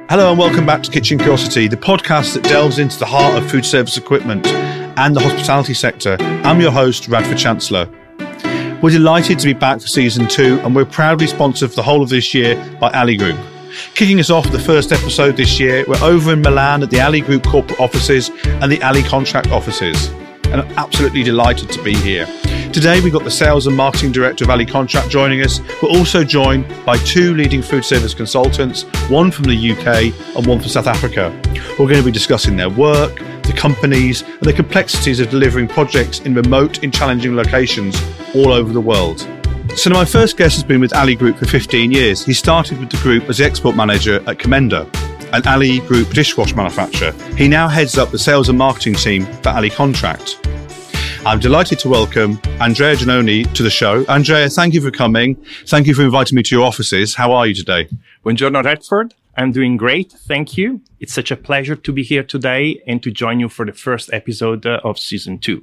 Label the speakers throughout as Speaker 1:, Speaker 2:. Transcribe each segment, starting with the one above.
Speaker 1: Hello and welcome back to Kitchen Curiosity, the podcast that delves into the heart of food service equipment and the hospitality sector. I'm your host, Radford Chancellor. We're delighted to be back for season 2, and we're proudly sponsored for the whole of this year by Ali Group. Kicking us off the first episode this year, we're over in Milan at the Ali Group corporate offices and the Ali contract offices. And I'm absolutely delighted to be here. Today, we've got the Sales and Marketing Director of Ali Contract joining us. We're also joined by 2 leading food service consultants, one from the UK and one from South Africa. We're going to be discussing their work, the companies, and the complexities of delivering projects in remote and challenging locations all over the world. So my first guest has been with Ali Group for 15 years. He started with the group as the export manager at Commenda, an Ali Group dishwash manufacturer. He now heads up the sales and marketing team for Ali Contract. I'm delighted to welcome Andrea Giannoni to the show. Andrea, thank you for coming. Thank you for inviting me to your offices. How are you today?
Speaker 2: Buongiorno, Radford. I'm doing great. Thank you. It's such a pleasure to be here today and to join you for the first episode of season 2.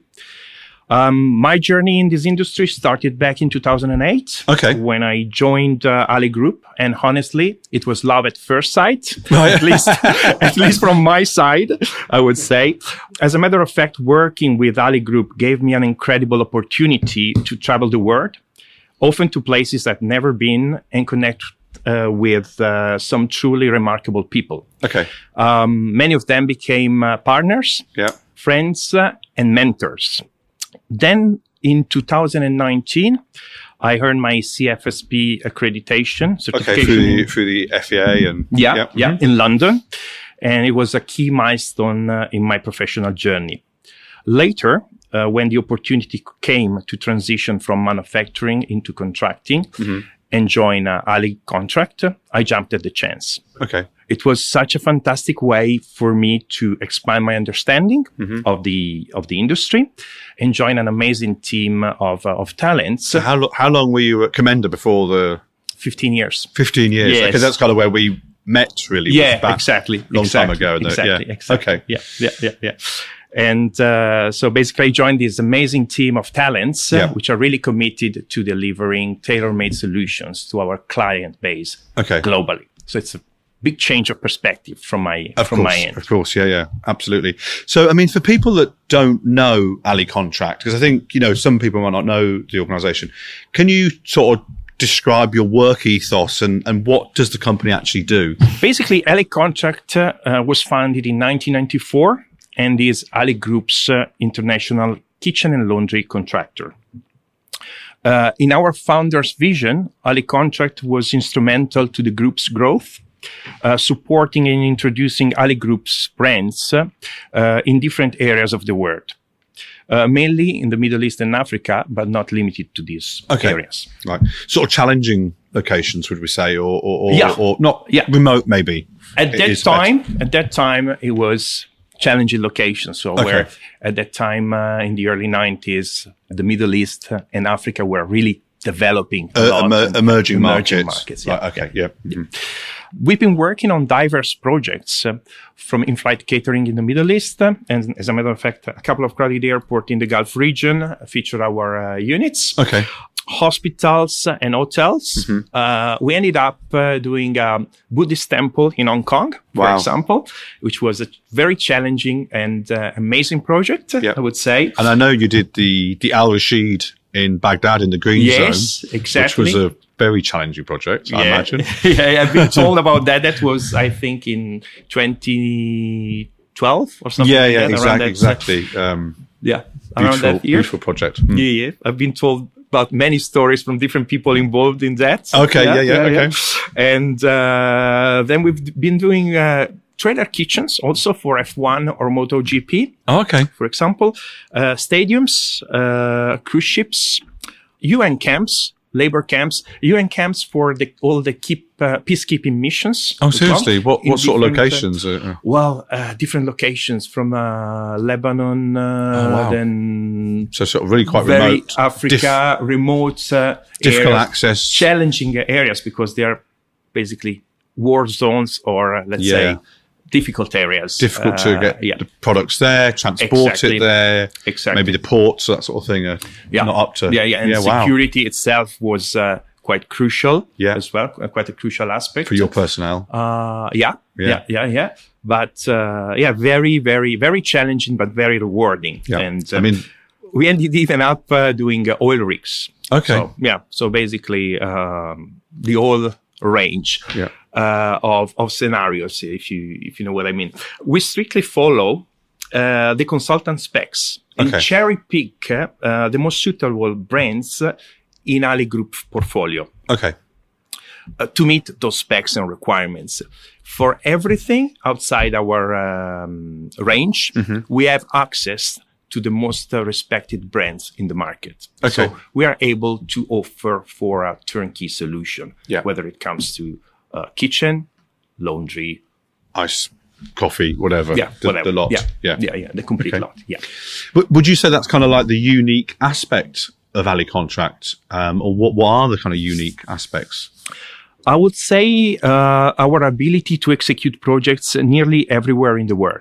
Speaker 2: My journey in this industry started back in 2008 when I joined Ali Group. And honestly, it was love at first sight, at least from my side, I would say. As a matter of fact, working with Ali Group gave me an incredible opportunity to travel the world, often to places I've never been, and connect with some truly remarkable people. Many of them became partners, friends, and mentors. Then in 2019, I earned my CFSP accreditation certification.
Speaker 1: Through the FEA and
Speaker 2: in London. And it was a key milestone in my professional journey. Later, when the opportunity came to transition from manufacturing into contracting and join Ali Contract, I jumped at the chance. It was such a fantastic way for me to expand my understanding of the industry and join an amazing team of talents.
Speaker 1: So how long were you at Commenda before the...
Speaker 2: 15 years.
Speaker 1: 15 years.
Speaker 2: Yes.
Speaker 1: Okay, that's kind of where we met, really.
Speaker 2: Exactly.
Speaker 1: Time ago.
Speaker 2: Exactly.
Speaker 1: Okay.
Speaker 2: Yeah. And so basically, I joined this amazing team of talents, which are really committed to delivering tailor-made solutions to our client base globally. So it's a big change of perspective from my end.
Speaker 1: Of course, yeah, absolutely. So, I mean, for people that don't know Ali Contract, because I think, some people might not know the organisation, can you sort of describe your work ethos and what does the company actually do?
Speaker 2: Basically, Ali Contract was founded in 1994 and is Ali Group's international kitchen and laundry contractor. In our founder's vision, Ali Contract was instrumental to the group's growth, supporting and introducing Ali Group's brands in different areas of the world, mainly in the Middle East and Africa, but not limited to these areas.
Speaker 1: Right, sort of challenging locations, would we say, or not remote, maybe.
Speaker 2: At that time, it was challenging locations. So where at that time in the early 90s, the Middle East and Africa were really developing
Speaker 1: emerging markets.
Speaker 2: We've been working on diverse projects from in-flight catering in the Middle East. And as a matter of fact, a couple of crowded airports in the Gulf region feature our units. Hospitals and hotels. We ended up doing a Buddhist temple in Hong Kong, for example, which was a very challenging and amazing project, I would say.
Speaker 1: And I know you did the Al Rashid in Baghdad in the green zone.
Speaker 2: Yes, exactly.
Speaker 1: Which was a very challenging project, I imagine.
Speaker 2: I've been told about that. That was, I think, in 2012 or something.
Speaker 1: Exactly.
Speaker 2: Around that year.
Speaker 1: Beautiful project.
Speaker 2: I've been told about many stories from different people involved in that.
Speaker 1: Okay.
Speaker 2: And then we've been doing trailer kitchens also for F1 or MotoGP. For example, stadiums, cruise ships, UN camps, labor camps, UN camps for all the peacekeeping missions.
Speaker 1: Oh, seriously? What sort of locations?
Speaker 2: Different locations from Lebanon, then
Speaker 1: so sort of really quite
Speaker 2: very
Speaker 1: remote,
Speaker 2: Africa, remote,
Speaker 1: difficult
Speaker 2: areas,
Speaker 1: access,
Speaker 2: challenging areas because they are basically war zones or let's say difficult areas.
Speaker 1: Difficult to get the products there, transport it there.
Speaker 2: Exactly.
Speaker 1: Maybe the ports, that sort of thing, are not up to.
Speaker 2: And security itself was quite crucial as well, quite a crucial aspect.
Speaker 1: For your personnel.
Speaker 2: Yeah. But, very, very, very challenging, but very rewarding.
Speaker 1: Yeah.
Speaker 2: And we ended even up doing oil rigs.
Speaker 1: Okay.
Speaker 2: So basically, the whole range of scenarios, if you know what I mean. We strictly follow the consultant specs and cherry pick the most suitable brands in Ali Group portfolio.
Speaker 1: Okay.
Speaker 2: To meet those specs and requirements. For everything outside our range, we have access to the most respected brands in the market.
Speaker 1: Okay.
Speaker 2: So we are able to offer for a turnkey solution, whether it comes to kitchen, laundry,
Speaker 1: ice, coffee, whatever.
Speaker 2: Whatever.
Speaker 1: The lot.
Speaker 2: The complete lot. Yeah.
Speaker 1: But would you say that's kind of like the unique aspect of Ali Contract, or what are the kind of unique aspects?
Speaker 2: I would say our ability to execute projects nearly everywhere in the world.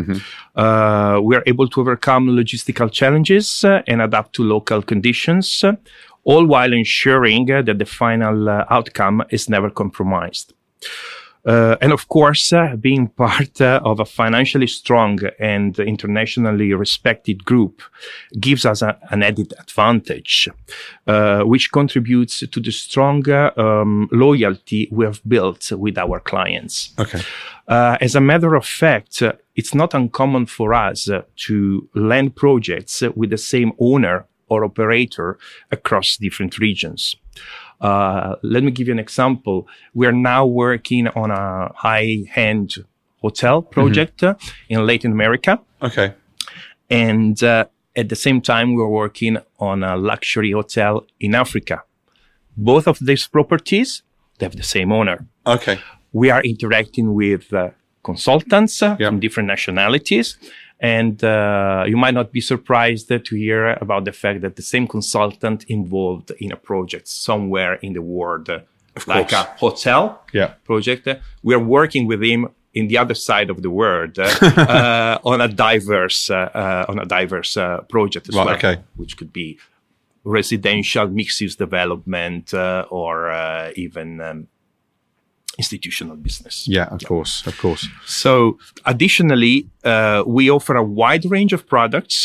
Speaker 2: We are able to overcome logistical challenges and adapt to local conditions, all while ensuring that the final outcome is never compromised. And of course, being part of a financially strong and internationally respected group gives us an added advantage, which contributes to the strong loyalty we have built with our clients.
Speaker 1: Okay.
Speaker 2: As a matter of fact, it's not uncommon for us to land projects with the same owner or operator across different regions. Let me give you an example. We are now working on a high-end hotel project in Latin America.
Speaker 1: Okay.
Speaker 2: And at the same time, we're working on a luxury hotel in Africa. Both of these properties, they have the same owner.
Speaker 1: Okay.
Speaker 2: We are interacting with consultants from different nationalities. And you might not be surprised to hear about the fact that the same consultant involved in a project somewhere in the world, like a hotel project. We are working with him in the other side of the world on a diverse project as well, which could be residential mixed-use development or even institutional business.
Speaker 1: Yeah, of course.
Speaker 2: So additionally, we offer a wide range of products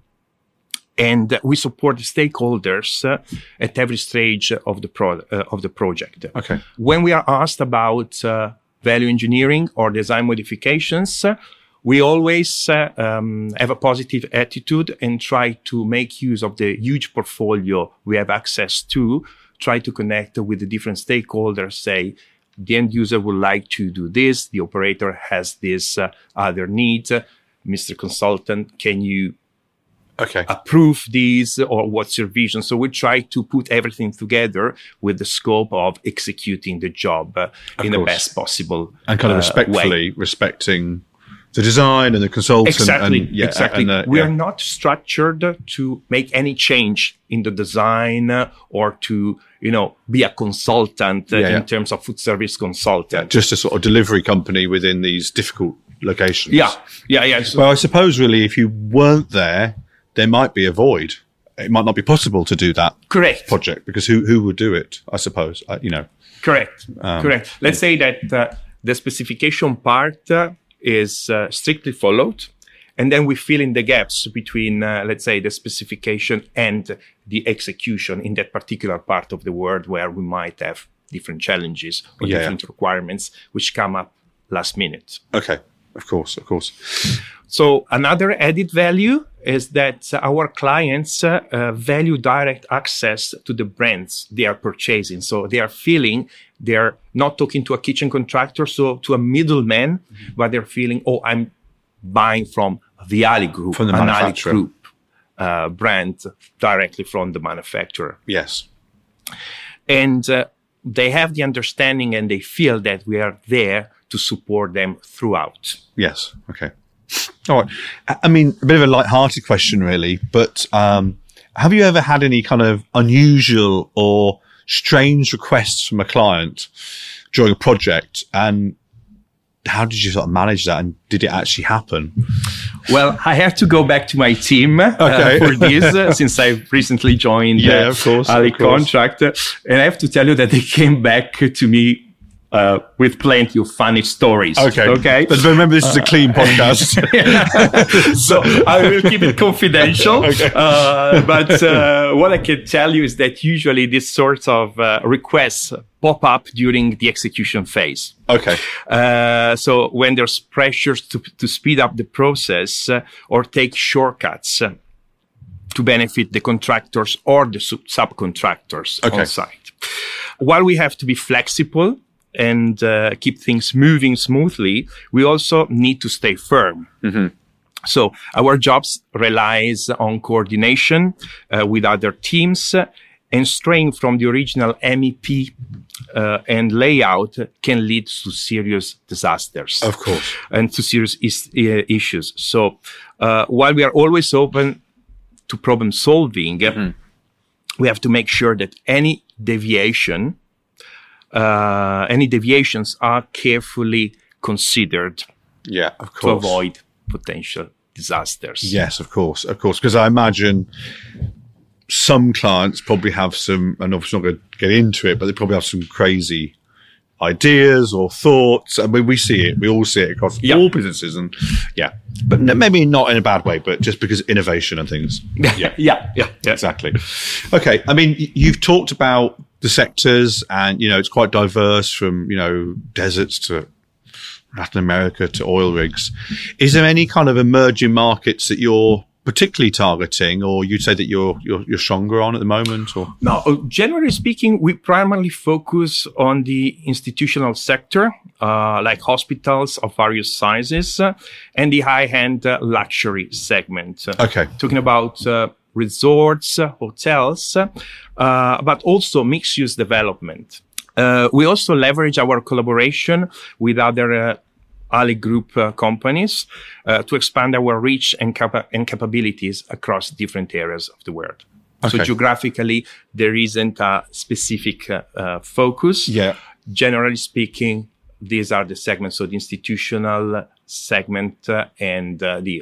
Speaker 2: and we support the stakeholders at every stage of the project.
Speaker 1: Okay.
Speaker 2: When we are asked about value engineering or design modifications, we always have a positive attitude and try to make use of the huge portfolio we have access to, try to connect with the different stakeholders, say, the end user would like to do this. The operator has this other need. Mr. Consultant, can you approve these, or what's your vision? So we try to put everything together with the scope of executing the job in the best possible
Speaker 1: and kind of respectfully respecting the design and the consultant.
Speaker 2: Exactly. We are not structured to make any change in the design or to, be a consultant in terms of food service consultant.
Speaker 1: Just a sort of delivery company within these difficult locations.
Speaker 2: Yeah.
Speaker 1: Well, I suppose really if you weren't there might be a void. It might not be possible to do that project because who would do it, I suppose,
Speaker 2: Correct. Let's say that the specification part is strictly followed. And then we fill in the gaps between, let's say, the specification and the execution in that particular part of the world where we might have different challenges or different requirements which come up last minute.
Speaker 1: Okay, of course.
Speaker 2: So another added value is that our clients value direct access to the brands they are purchasing. So they are feeling they're not talking to a kitchen contractor, so to a middleman, but they're feeling, I'm buying from the Ali Group,
Speaker 1: from the manufacturer.
Speaker 2: Ali Group brand directly from the manufacturer.
Speaker 1: Yes.
Speaker 2: And they have the understanding and they feel that we are there to support them throughout.
Speaker 1: Yes. Okay. All right. I mean, a bit of a light-hearted question, really, but have you ever had any kind of unusual or strange requests from a client during a project, and how did you sort of manage that, and did it actually happen?
Speaker 2: Well, I have to go back to my team for this since I've recently joined
Speaker 1: of course.
Speaker 2: Contract. And I have to tell you that they came back to me with plenty of funny stories. Okay.
Speaker 1: But remember, this is a clean podcast.
Speaker 2: So I will keep it confidential. But what I can tell you is that usually these sorts of requests pop up during the execution phase.
Speaker 1: Okay.
Speaker 2: So when there's pressures to speed up the process or take shortcuts to benefit the contractors or the subcontractors on site. While we have to be flexible and keep things moving smoothly, we also need to stay firm. Mm-hmm. So our jobs relies on coordination with other teams, and straying from the original MEP and layout can lead to serious disasters.
Speaker 1: Of course.
Speaker 2: And to serious issues. So while we are always open to problem solving, we have to make sure that any deviations are carefully considered to avoid potential disasters.
Speaker 1: Yes, of course. Because I imagine some clients probably have some, and obviously not going to get into it, but they probably have some crazy ideas or thoughts. I mean, we see it. We all see it across all businesses. And but maybe not in a bad way, but just because of innovation and things.
Speaker 2: Yeah.
Speaker 1: Exactly. Okay. I mean, you've talked about the sectors and, it's quite diverse from, deserts to Latin America to oil rigs. Is there any kind of emerging markets that you're particularly targeting, or you'd say that you're stronger on at the moment? Or
Speaker 2: no, generally speaking, we primarily focus on the institutional sector, like hospitals of various sizes, and the high-end luxury segment.
Speaker 1: Okay,
Speaker 2: talking about resorts, hotels, but also mixed-use development. We also leverage our collaboration with other Ali Group companies to expand our reach and capabilities across different areas of the world. Okay. So geographically, there isn't a specific focus.
Speaker 1: Yeah.
Speaker 2: Generally speaking, these are the segments. So the institutional segment and the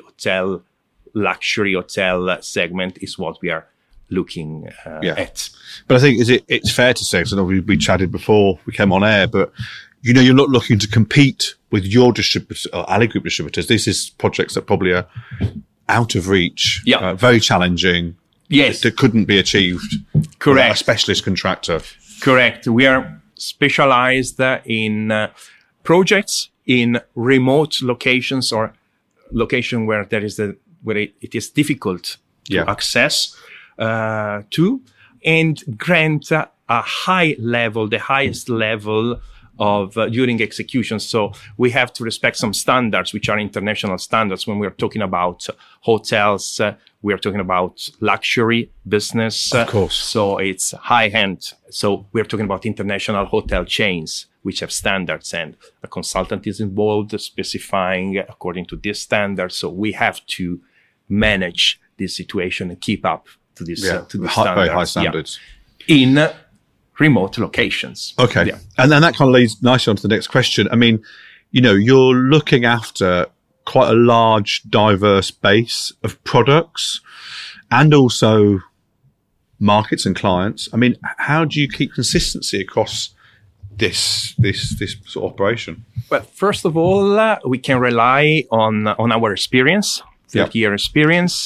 Speaker 2: luxury hotel segment is what we are looking at.
Speaker 1: But I think it's fair to say, because I know we chatted before we came on air, but you're not looking to compete with your distributors or Ali Group distributors. This is projects that probably are out of reach, very challenging.
Speaker 2: Yes.
Speaker 1: That couldn't be achieved.
Speaker 2: Correct.
Speaker 1: Without a specialist contractor.
Speaker 2: Correct. We are specialized in projects in remote locations or location where it is difficult to access to, and grant a high level, the highest level of during execution. So we have to respect some standards, which are international standards. When we're talking about hotels, we are talking about luxury business.
Speaker 1: Of course.
Speaker 2: So it's high end. So we're talking about international hotel chains, which have standards, and a consultant is involved specifying according to this standard. So we have to manage this situation and keep up to this to the standards.
Speaker 1: Very high standards.
Speaker 2: In remote locations.
Speaker 1: Okay. Yeah. And then that kind of leads nicely on to the next question. I mean, you're looking after quite a large, diverse base of products and also markets and clients. I mean, how do you keep consistency across this sort of operation?
Speaker 2: Well, first of all, we can rely on our experience, 30-year experience,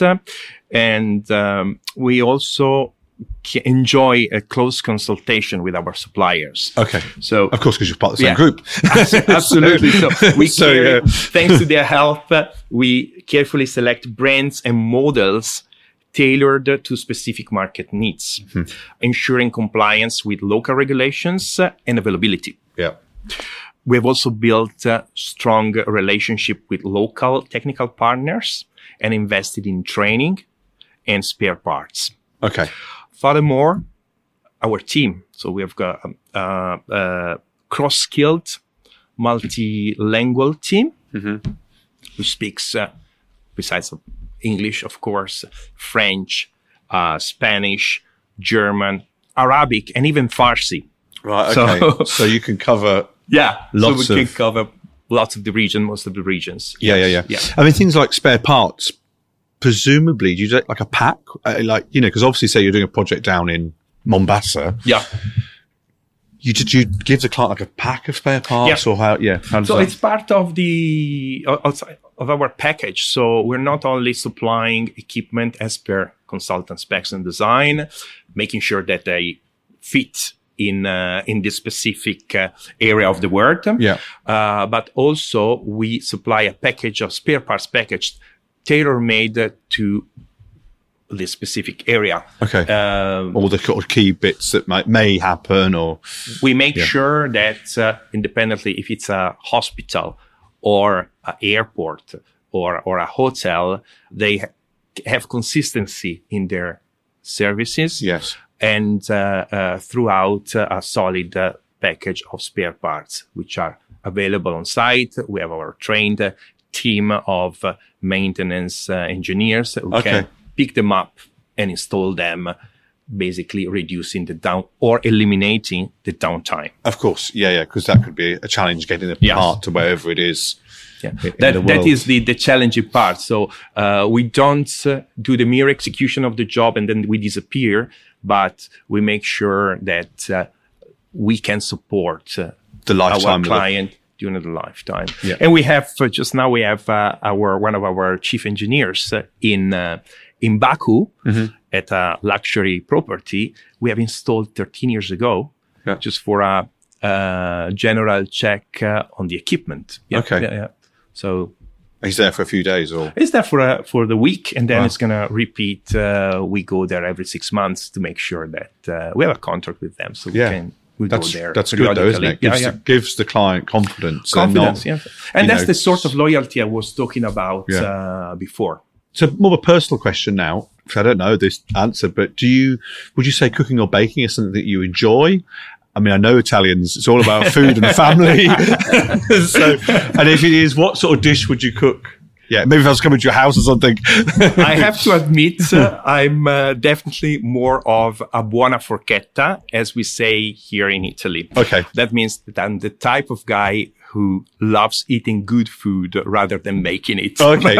Speaker 2: and we also enjoy a close consultation with our suppliers.
Speaker 1: Okay.
Speaker 2: So,
Speaker 1: of course, because you're part of the same group.
Speaker 2: Absolutely. So thanks to their help, we carefully select brands and models tailored to specific market needs, ensuring compliance with local regulations and availability.
Speaker 1: Yeah.
Speaker 2: We have also built a strong relationship with local technical partners and invested in training and spare parts.
Speaker 1: Okay.
Speaker 2: Furthermore, our team, so we have got a cross-skilled, multilingual team who speaks, besides English, of course, French, Spanish, German, Arabic, and even Farsi.
Speaker 1: Right, okay. So you can cover
Speaker 2: lots
Speaker 1: so we
Speaker 2: can cover most of the regions.
Speaker 1: Yeah. I mean, things like spare parts, presumably, do you do like a pack? Because obviously, say you're doing a project down in Mombasa.
Speaker 2: Yeah.
Speaker 1: You give the client like a pack of spare parts, or how? Yeah. How does
Speaker 2: so
Speaker 1: that?
Speaker 2: it's part of of our package. So we're not only supplying equipment as per consultant specs and design, making sure that they fit in this specific area of the world.
Speaker 1: Yeah.
Speaker 2: But also we supply a package of spare parts package tailor-made to this specific area.
Speaker 1: Okay. All the sort of key bits that may happen, or
Speaker 2: we make sure that independently, if it's a hospital or an airport or a hotel, they have consistency in their services.
Speaker 1: Yes.
Speaker 2: And throughout a solid package of spare parts, which are available on site. We have our trained team of maintenance engineers who can pick them up and install them, basically reducing the down or eliminating the downtime.
Speaker 1: Of course, because that could be a challenge getting the part to wherever it is.
Speaker 2: Yeah, that is the challenging part. So we don't do the mere execution of the job and then we disappear, but we make sure that we can support
Speaker 1: the lifetime
Speaker 2: our client during the lifetime.
Speaker 1: Yeah.
Speaker 2: And we have we have one of our chief engineers in Baku at a luxury property. We have installed 13 years ago, just for a general check on the equipment. Yeah.
Speaker 1: Okay.
Speaker 2: Yeah. So
Speaker 1: he's there for a few days, or
Speaker 2: he's there for the week, and then it's gonna repeat. We go there every 6 months to make sure that we have a contract with them, so we go there.
Speaker 1: That's good, though, isn't it? Gives the client confidence.
Speaker 2: Confidence, and that's the sort of loyalty I was talking about before.
Speaker 1: So more of a personal question now, because I don't know this answer, but would you say cooking or baking is something that you enjoy? I mean, I know Italians, it's all about food and family. And if it is, what sort of dish would you cook? Yeah, maybe if I was coming to your house or something.
Speaker 2: I have to admit, I'm definitely more of a buona forchetta, as we say here in Italy.
Speaker 1: Okay.
Speaker 2: That means that I'm the type of guy who loves eating good food rather than making it.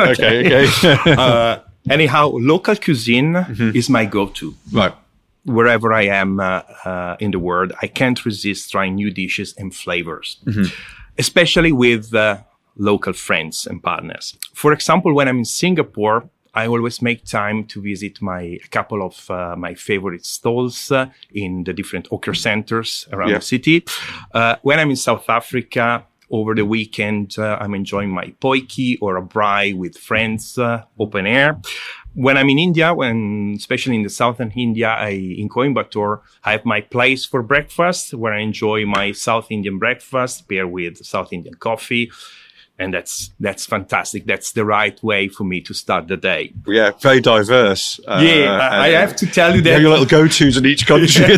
Speaker 1: Okay.
Speaker 2: Anyhow, local cuisine is my go-to.
Speaker 1: Right.
Speaker 2: Wherever I am in the world, I can't resist trying new dishes and flavors, especially with local friends and partners. For example, when I'm in Singapore, I always make time to visit a couple of my favorite stalls in the different hawker centers around the city. When I'm in South Africa, over the weekend, I'm enjoying my poiki or a braai with friends, open air. When I'm in India, especially in the southern India, in Coimbatore, I have my place for breakfast where I enjoy my South Indian breakfast paired with South Indian coffee. And that's fantastic. That's the right way for me to start the day.
Speaker 1: Yeah, very diverse.
Speaker 2: I have to tell you that.
Speaker 1: You have your little go-tos in each country.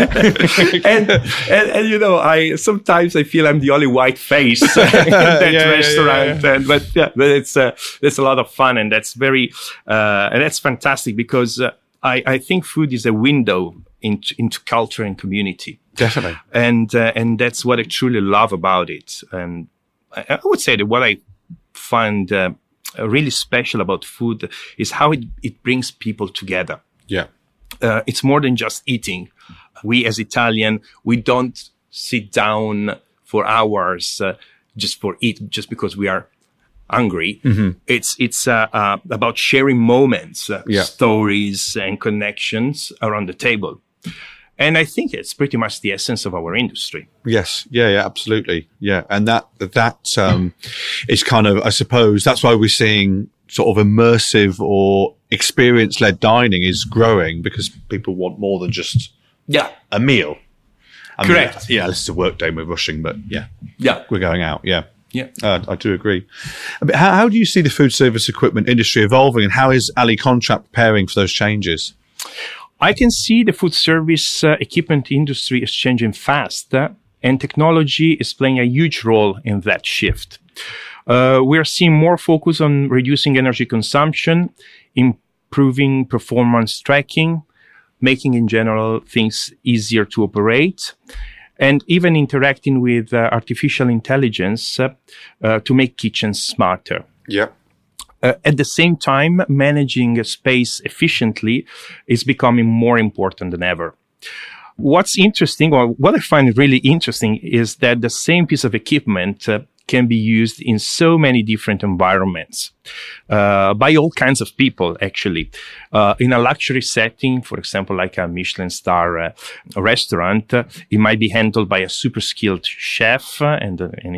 Speaker 2: and you know, sometimes I feel I'm the only white face in that restaurant.
Speaker 1: Yeah.
Speaker 2: But it's a lot of fun, and that's and that's fantastic because I think food is a window into culture and community.
Speaker 1: Definitely.
Speaker 2: And that's what I truly love about it. And I would say that what I find really special about food is how it brings people together.
Speaker 1: Yeah.
Speaker 2: It's more than just eating. We as Italian, we don't sit down for hours just because we are hungry. It's about sharing moments, stories and connections around the table. And I think it's pretty much the essence of our industry.
Speaker 1: Yes. Yeah, absolutely. Yeah. And that is kind of, I suppose, that's why we're seeing sort of immersive or experience-led dining is growing, because people want more than just a meal.
Speaker 2: Correct.
Speaker 1: This is a work day, we're rushing, but we're going out. Yeah.
Speaker 2: Yeah.
Speaker 1: I do agree. But how do you see the food service equipment industry evolving, and how is Ali Contract preparing for those changes?
Speaker 2: I can see the food service equipment industry is changing fast, and technology is playing a huge role in that shift. We are seeing more focus on reducing energy consumption, improving performance tracking, making in general things easier to operate. and even interacting with artificial intelligence to make kitchens smarter.
Speaker 1: Yeah.
Speaker 2: At the same time, managing space efficiently is becoming more important than ever. What's interesting, or what I find really interesting, is that the same piece of equipment can be used in so many different environments by all kinds of people, actually. In a luxury setting, for example, like a Michelin star restaurant, it might be handled by a super skilled chef and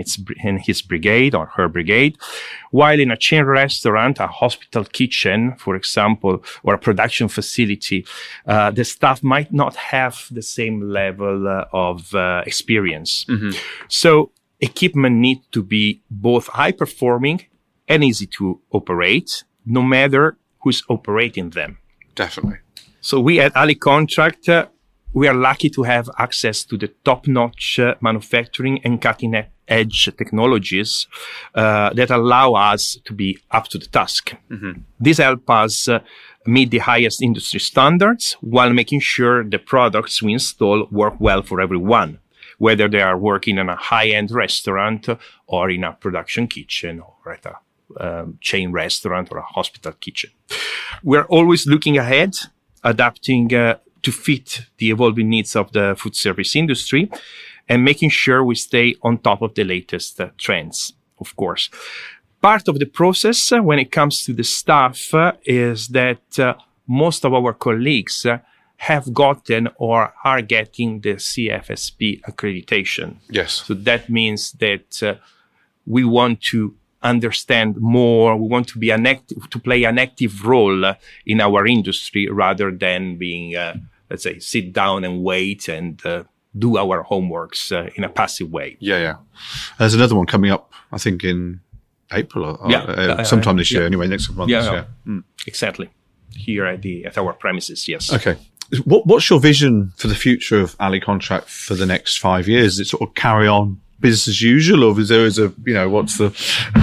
Speaker 2: his brigade or her brigade. While in a chain restaurant, a hospital kitchen, for example, or a production facility, the staff might not have the same level of experience. Mm-hmm. So equipment need to be both high performing and easy to operate, no matter who's operating them.
Speaker 1: Definitely.
Speaker 2: So we at Ali Contract, we are lucky to have access to the top-notch manufacturing and cutting-edge technologies that allow us to be up to the task. Mm-hmm. This helps us meet the highest industry standards while making sure the products we install work well for everyone, whether they are working in a high-end restaurant or in a production kitchen or at a chain restaurant or a hospital kitchen. We're always looking ahead, adapting to fit the evolving needs of the food service industry and making sure we stay on top of the latest trends, of course. Part of the process when it comes to the staff is that most of our colleagues have gotten or are getting the CFSP accreditation.
Speaker 1: Yes.
Speaker 2: So that means that we want to understand more. We want to be to play an active role in our industry rather than being, let's say, sit down and wait and do our homeworks in a passive way.
Speaker 1: Yeah. There's another one coming up, I think, in April or sometime this year. Anyway, next month.
Speaker 2: Exactly. Here at our premises. Yes.
Speaker 1: Okay. What's your vision for the future of Ali Contract for the next 5 years? Is it sort of carry on business as usual, or is there what's the...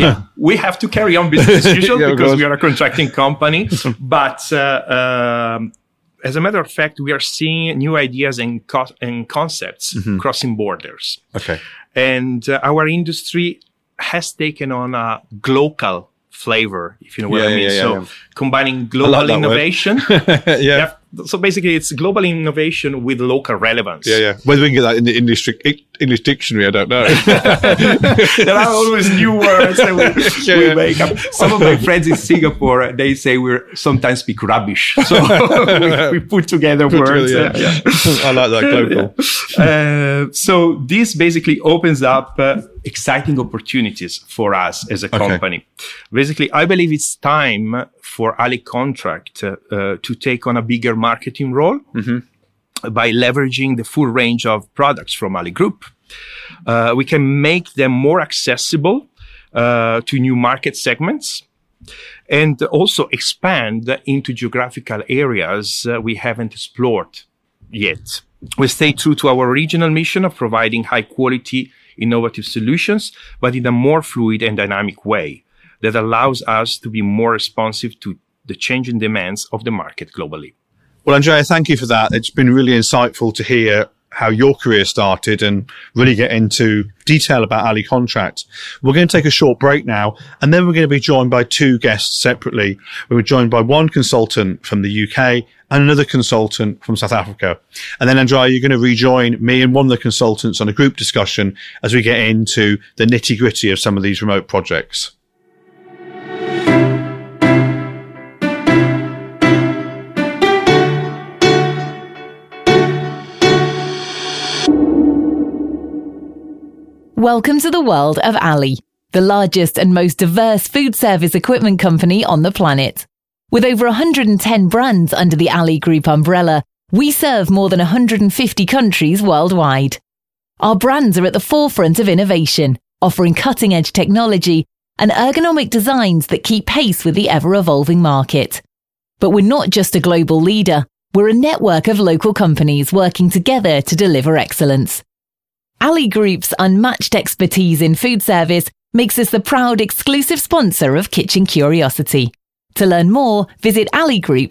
Speaker 2: we have to carry on business as usual because we are a contracting company. But as a matter of fact, we are seeing new ideas and concepts crossing borders.
Speaker 1: Okay.
Speaker 2: And our industry has taken on a global flavor, if you know what I mean. Combining global innovation. So basically, it's global innovation with local relevance.
Speaker 1: Whether we can get that in the English dictionary, I don't know.
Speaker 2: There are always new words that we make up. Some of my friends in Singapore, they say we sometimes speak rubbish. So we put together words.
Speaker 1: I like that, global.
Speaker 2: So this basically opens up exciting opportunities for us as a company. Basically, I believe it's time for Ali Contract to take on a bigger marketing role by leveraging the full range of products from Ali Group. We can make them more accessible to new market segments and also expand into geographical areas we haven't explored yet. We stay true to our original mission of providing high quality, innovative solutions, but in a more fluid and dynamic way that allows us to be more responsive to the changing demands of the market globally.
Speaker 1: Well, Andrea, thank you for that. It's been really insightful to hear how your career started and really get into detail about Ali Contract. We're going to take a short break now, and then we're going to be joined by two guests separately. We were joined by one consultant from the UK and another consultant from South Africa. And then, Andrea, you're going to rejoin me and one of the consultants on a group discussion as we get into the nitty-gritty of some of these remote projects.
Speaker 3: Welcome to the world of Ali, the largest and most diverse food service equipment company on the planet. With over 110 brands under the Ali Group umbrella, we serve more than 150 countries worldwide. Our brands are at the forefront of innovation, offering cutting-edge technology and ergonomic designs that keep pace with the ever-evolving market. But we're not just a global leader, we're a network of local companies working together to deliver excellence. Ali Group's unmatched expertise in food service makes us the proud exclusive sponsor of Kitchen Curiosity. To learn more, visit aligroup.com.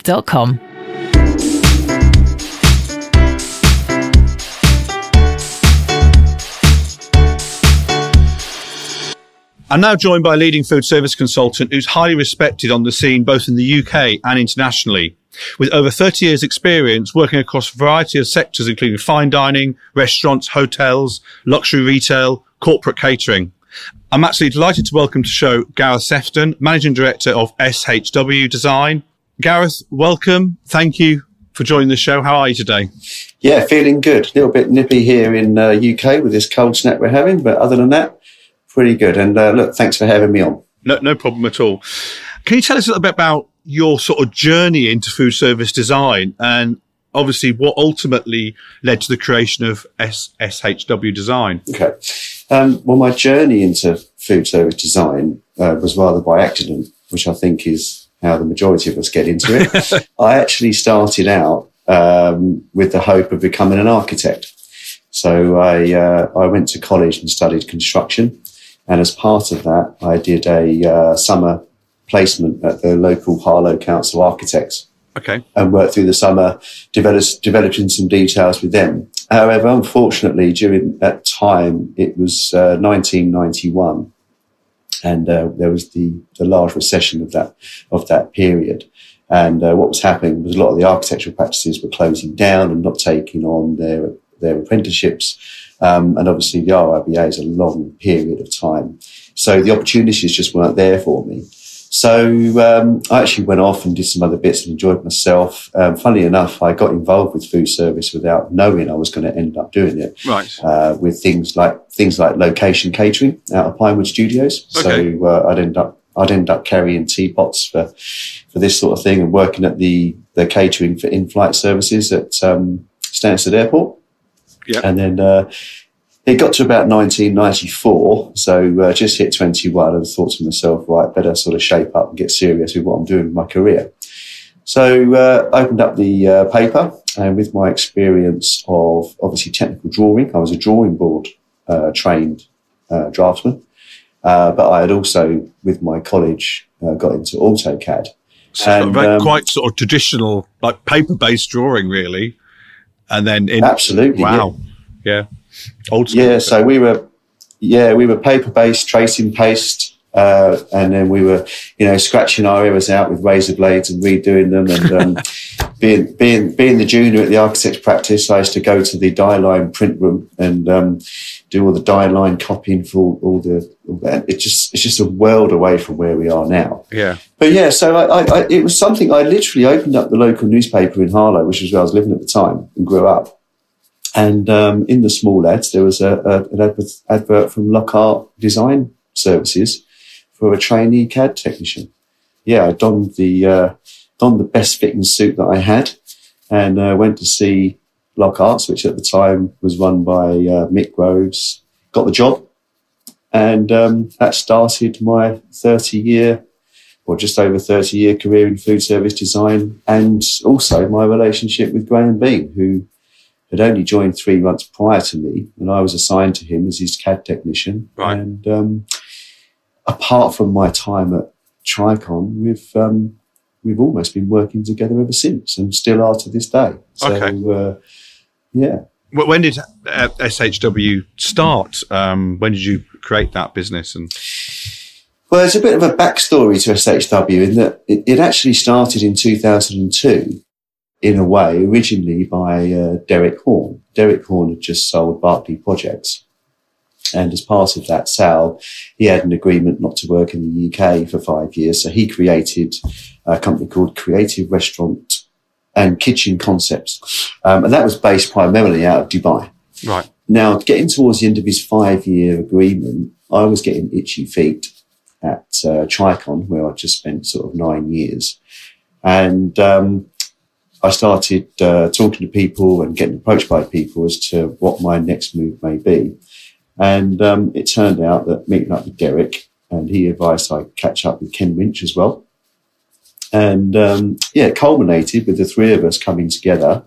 Speaker 1: I'm now joined by a leading food service consultant who's highly respected on the scene, both in the UK and internationally, with over 30 years experience working across a variety of sectors, including fine dining, restaurants, hotels, luxury retail, corporate catering. I'm absolutely delighted to welcome to the show Gareth Sefton, Managing Director of SHW Design. Gareth, welcome. Thank you for joining the show. How are you today?
Speaker 4: Yeah, feeling good. A little bit nippy here in UK with this cold snap we're having, but other than that, pretty good. And look, thanks for having me on.
Speaker 1: No problem at all. Can you tell us a little bit about your sort of journey into food service design and obviously what ultimately led to the creation of SHW Design? Okay.
Speaker 4: Well, my journey into food service design was rather by accident, which I think is how the majority of us get into it. I actually started out with the hope of becoming an architect. So I went to college and studied construction. And as part of that, I did a summer placement at the local Harlow Council Architects.
Speaker 1: Okay.
Speaker 4: And worked through the summer, developing some details with them. However, unfortunately, during that time, it was 1991, and there was the large recession of that period. And what was happening was a lot of the architectural practices were closing down and not taking on their apprenticeships. And obviously the RIBA is a long period of time. So the opportunities just weren't there for me. So I actually went off and did some other bits and enjoyed myself. Funnily enough, I got involved with food service without knowing I was going to end up doing it.
Speaker 1: Right.
Speaker 4: With things like location catering out of Pinewood Studios. Okay. So I'd end up carrying teapots for this sort of thing and working at the catering for in-flight services at Stansted Airport.
Speaker 1: Yeah.
Speaker 4: And then it got to about 1994, so just hit 21 and thought to myself, right, better sort of shape up and get serious with what I'm doing with my career. So opened up the paper, and with my experience of obviously technical drawing, I was a drawing board trained draftsman, but I had also, with my college, got into AutoCAD.
Speaker 1: So quite sort of traditional, like paper-based drawing, really. And then
Speaker 4: absolutely,
Speaker 1: wow, yeah, old school.
Speaker 4: Yeah, so we were paper-based, tracing paste, and then we were, scratching our errors out with razor blades and redoing them. And being the junior at the architect's practice, I used to go to the die line print room and do all the die line copying for all that. It's just a world away from where we are now.
Speaker 1: Yeah.
Speaker 4: But yeah, so I it was something I literally opened up the local newspaper in Harlow, which was where I was living at the time and grew up. And in the small ads, there was an advert from Lockhart Design Services for a trainee CAD technician. Yeah, I donned the best fitting suit that I had and went to see Lockhart's, which at the time was run by Mick Groves. Got the job, and that started my 30-year, or just over 30-year career in food service design, and also my relationship with Graham Bean, who had only joined 3 months prior to me, and I was assigned to him as his CAD technician.
Speaker 1: Right.
Speaker 4: And apart from my time at Tricon, we've almost been working together ever since, and still are to this day. So,
Speaker 1: okay.
Speaker 4: Yeah.
Speaker 1: When did SHW start? When did you create that business?
Speaker 4: Well, there's a bit of a backstory to SHW in that it actually started in 2002, in a way, originally by Derek Horn. Derek Horn had just sold Barclay Projects. And as part of that sale, he had an agreement not to work in the UK for 5 years. So he created a company called Creative Restaurant and Kitchen Concepts. And that was based primarily out of Dubai.
Speaker 1: Right.
Speaker 4: Now, getting towards the end of his 5-year agreement, I was getting itchy feet at Tricon, where I just spent sort of 9 years. And I started talking to people and getting approached by people as to what my next move may be. And it turned out that meeting up with Derek, and he advised I catch up with Ken Winch as well. And it culminated with the three of us coming together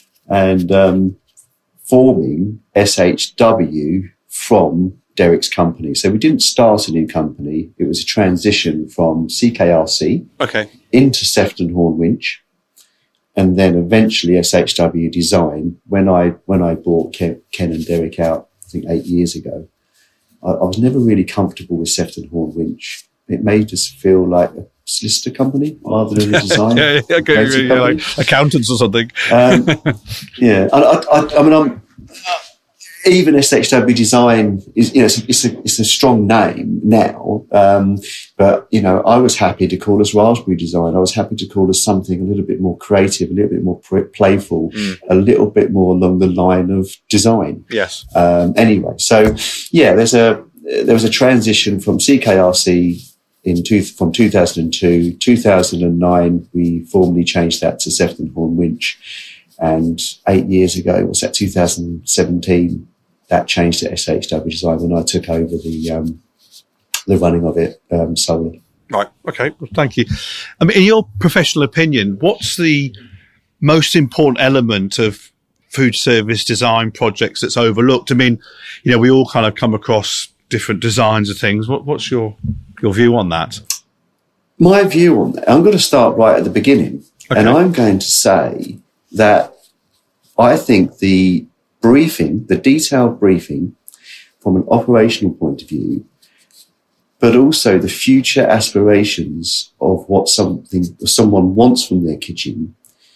Speaker 4: and forming SHW from Derek's company. So we didn't start a new company. It was a transition from CKRC into Sefton Horn Winch, and then eventually SHW Design. When I bought Ken and Derek out, I think 8 years ago, I was never really comfortable with Sefton Horn Winch. It made us feel like a solicitor company rather than a design.
Speaker 1: Like accountants or something.
Speaker 4: Yeah, I mean, even SHW Design is, it's a strong name now. But I was happy to call us Raspberry Design. I was happy to call us something a little bit more creative, a little bit more playful, a little bit more along the line of design.
Speaker 1: Yes.
Speaker 4: Anyway, so yeah, there was a transition from CKRC from 2002, 2009. We formally changed that to Sefton Horn Winch, and 8 years ago, was that 2017? That changed to SHW Design when I took over the running of it solely.
Speaker 1: Right. Okay. Well, thank you. I mean, in your professional opinion, what's the most important element of food service design projects that's overlooked? I mean, we all kind of come across different designs of things. What's your view on that?
Speaker 4: My view on that, I'm going to start right at the beginning. Okay. And I'm going to say that I think the detailed briefing from an operational point of view, but also the future aspirations of what someone wants from their kitchen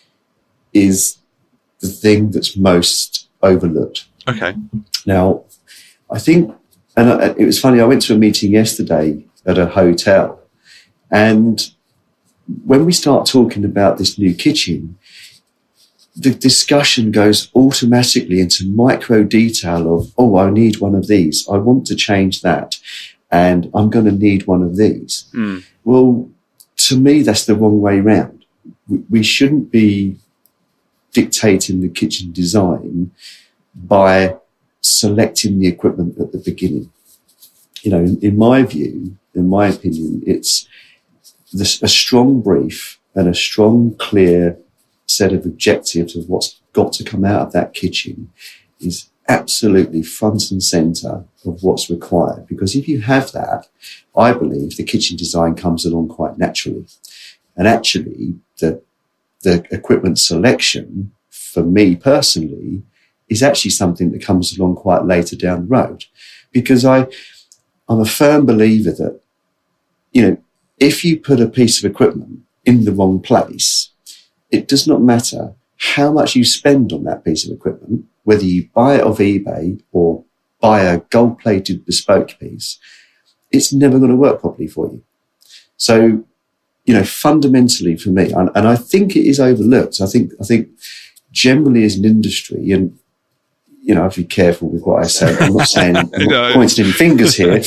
Speaker 4: is the thing that's most overlooked.
Speaker 1: Okay.
Speaker 4: Now, I think, and it was funny, I went to a meeting yesterday at a hotel, and when we start talking about this new kitchen, the discussion goes automatically into micro detail of, I need one of these. I want to change that. And I'm going to need one of these. Well, to me, that's the wrong way round. We shouldn't be dictating the kitchen design by selecting the equipment at the beginning. In my view, in my opinion, it's a strong brief and a strong, clear set of objectives of what's got to come out of that kitchen is absolutely front and center of what's required. Because if you have that, I believe the kitchen design comes along quite naturally. And actually, the equipment selection, for me personally, is actually something that comes along quite later down the road. Because I'm a firm believer that, if you put a piece of equipment in the wrong place, it does not matter how much you spend on that piece of equipment, whether you buy it off eBay or buy a gold-plated bespoke piece, it's never going to work properly for you. So, fundamentally for me, and I think it is overlooked. I think generally as an industry, and I have to be careful with what I say. I'm not saying I'm not pointing any fingers here.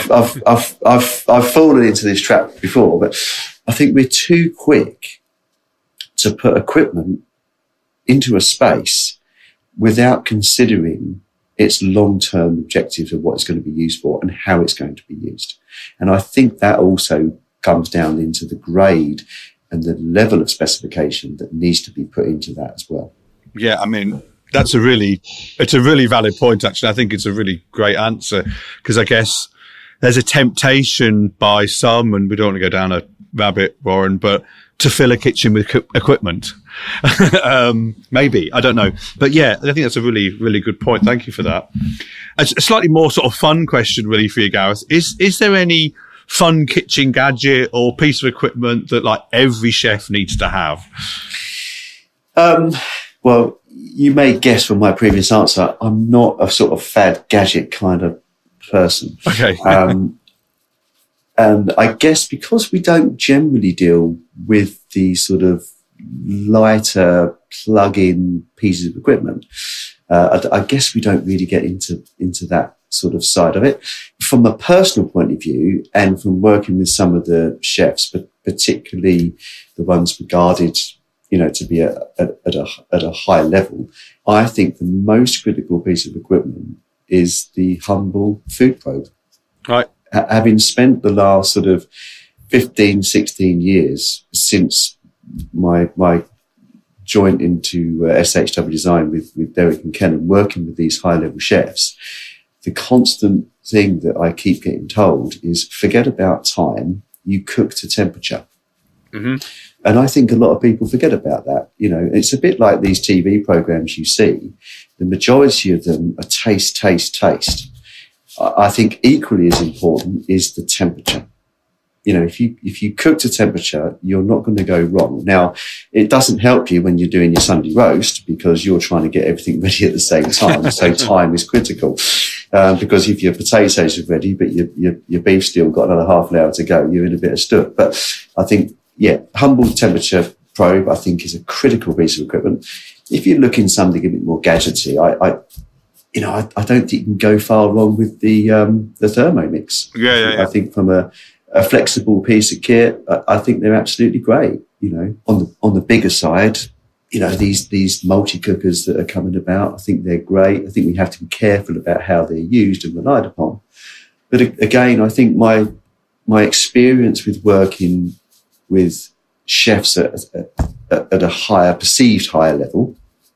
Speaker 4: I've fallen into this trap before, but I think we're too quick to put equipment into a space without considering its long-term objectives of what it's going to be used for and how it's going to be used. And I think that also comes down into the grade and the level of specification that needs to be put into that as well.
Speaker 1: Yeah, I mean, it's a really valid point, actually. I think it's a really great answer, because I guess there's a temptation by some, and we don't want to go down a rabbit, Warren, but to fill a kitchen with equipment. Maybe, I don't know. But yeah, I think that's a really, really good point. Thank you for that. A slightly more sort of fun question really for you, Gareth. Is there any fun kitchen gadget or piece of equipment that like every chef needs to have?
Speaker 4: Well, you may guess from my previous answer, I'm not a sort of fad gadget kind of person.
Speaker 1: Okay.
Speaker 4: And I guess because we don't generally deal with the sort of lighter plug-in pieces of equipment, I guess we don't really get into that sort of side of it. From a personal point of view, and from working with some of the chefs, but particularly the ones regarded, to be at a high level, I think the most critical piece of equipment is the Humble food probe.
Speaker 1: Right.
Speaker 4: Having spent the last sort of 15, 16 years since my joint into SHW Design with Derek and Ken and working with these high-level chefs, the constant thing that I keep getting told is forget about time, you cook to temperature. Mm-hmm. And I think a lot of people forget about that. It's a bit like these TV programs you see. The majority of them are taste. I think equally as important is the temperature. You know, if you cook to temperature, you're not going to go wrong. Now, it doesn't help you when you're doing your Sunday roast because you're trying to get everything ready at the same time. So time is critical. Because if your potatoes are ready, but your beef's still got another half an hour to go, you're in a bit of stuck. But I think, humble temperature probe, I think, is a critical piece of equipment. If you're looking something a bit more gadgety, I don't think you can go far wrong with the Thermomix.
Speaker 1: Yeah.
Speaker 4: I think from a flexible piece of kit, I think they're absolutely great. You know, on the bigger side, you know, these multi-cookers that are coming about, I think they're great. I think we have to be careful about how they're used and relied upon. But again, I think my experience with working with chefs at a perceived higher level,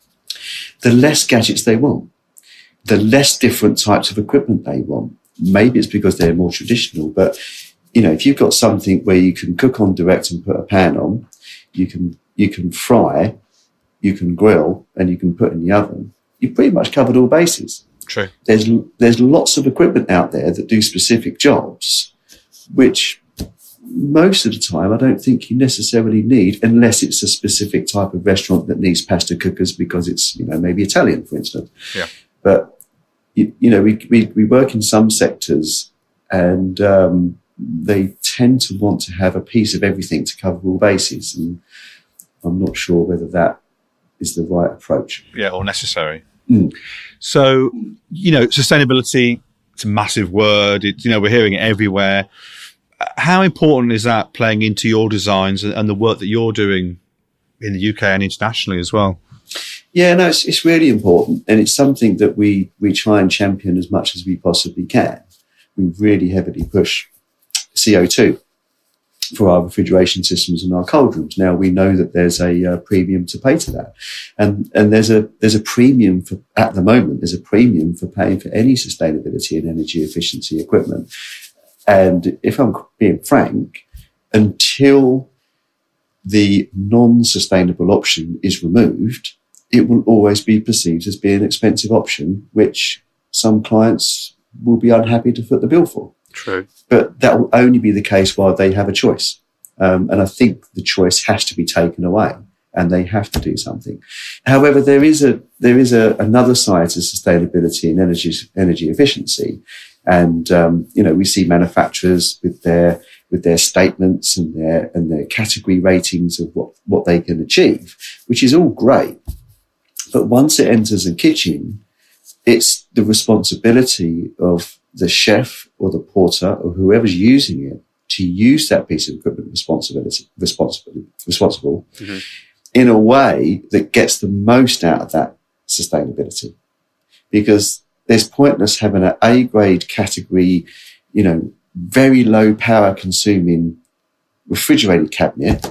Speaker 4: the less gadgets they want, the less different types of equipment they want. Maybe it's because they're more traditional, but you know, if you've got something where you can cook on direct and put a pan on, you can fry, you can grill, and you can put in the oven, you've pretty much covered all bases.
Speaker 1: True.
Speaker 4: There's lots of equipment out there that do specific jobs, which most of the time I don't think you necessarily need, unless it's a specific type of restaurant that needs pasta cookers because it's, you know, maybe Italian, for instance.
Speaker 1: Yeah.
Speaker 4: But you know, we work in some sectors, and they tend to want to have a piece of everything to cover all bases, and I'm not sure whether that is the right approach.
Speaker 1: Yeah, or necessary. So, you know, sustainability, it's a massive word. You know, we're hearing it everywhere. How important is that playing into your designs and the work that you're doing in the UK and internationally as well?
Speaker 4: Yeah, no, it's really important, and it's something that we try and champion as much as we possibly can. We really heavily push CO2 for our refrigeration systems and our cold rooms. Now, we know that there's a premium to pay to that, and there's a premium for, at the moment, there's a premium for paying for any sustainability and energy efficiency equipment. And if I'm being frank, until the non-sustainable option is removed, it will always be perceived as being an expensive option, which some clients will be unhappy to foot the bill for.
Speaker 1: True.
Speaker 4: But that will only be the case while they have a choice. And I think the choice has to be taken away, and they have to do something. However, there is another side to sustainability and energy efficiency. And, you know, we see manufacturers with their statements and their category ratings of what they can achieve, which is all great. But once it enters a kitchen, it's the responsibility of the chef or the porter or whoever's using it to use that piece of equipment responsible in a way that gets the most out of that sustainability. Because there's pointless having an A-grade category, you know, very low power consuming refrigerated cabinet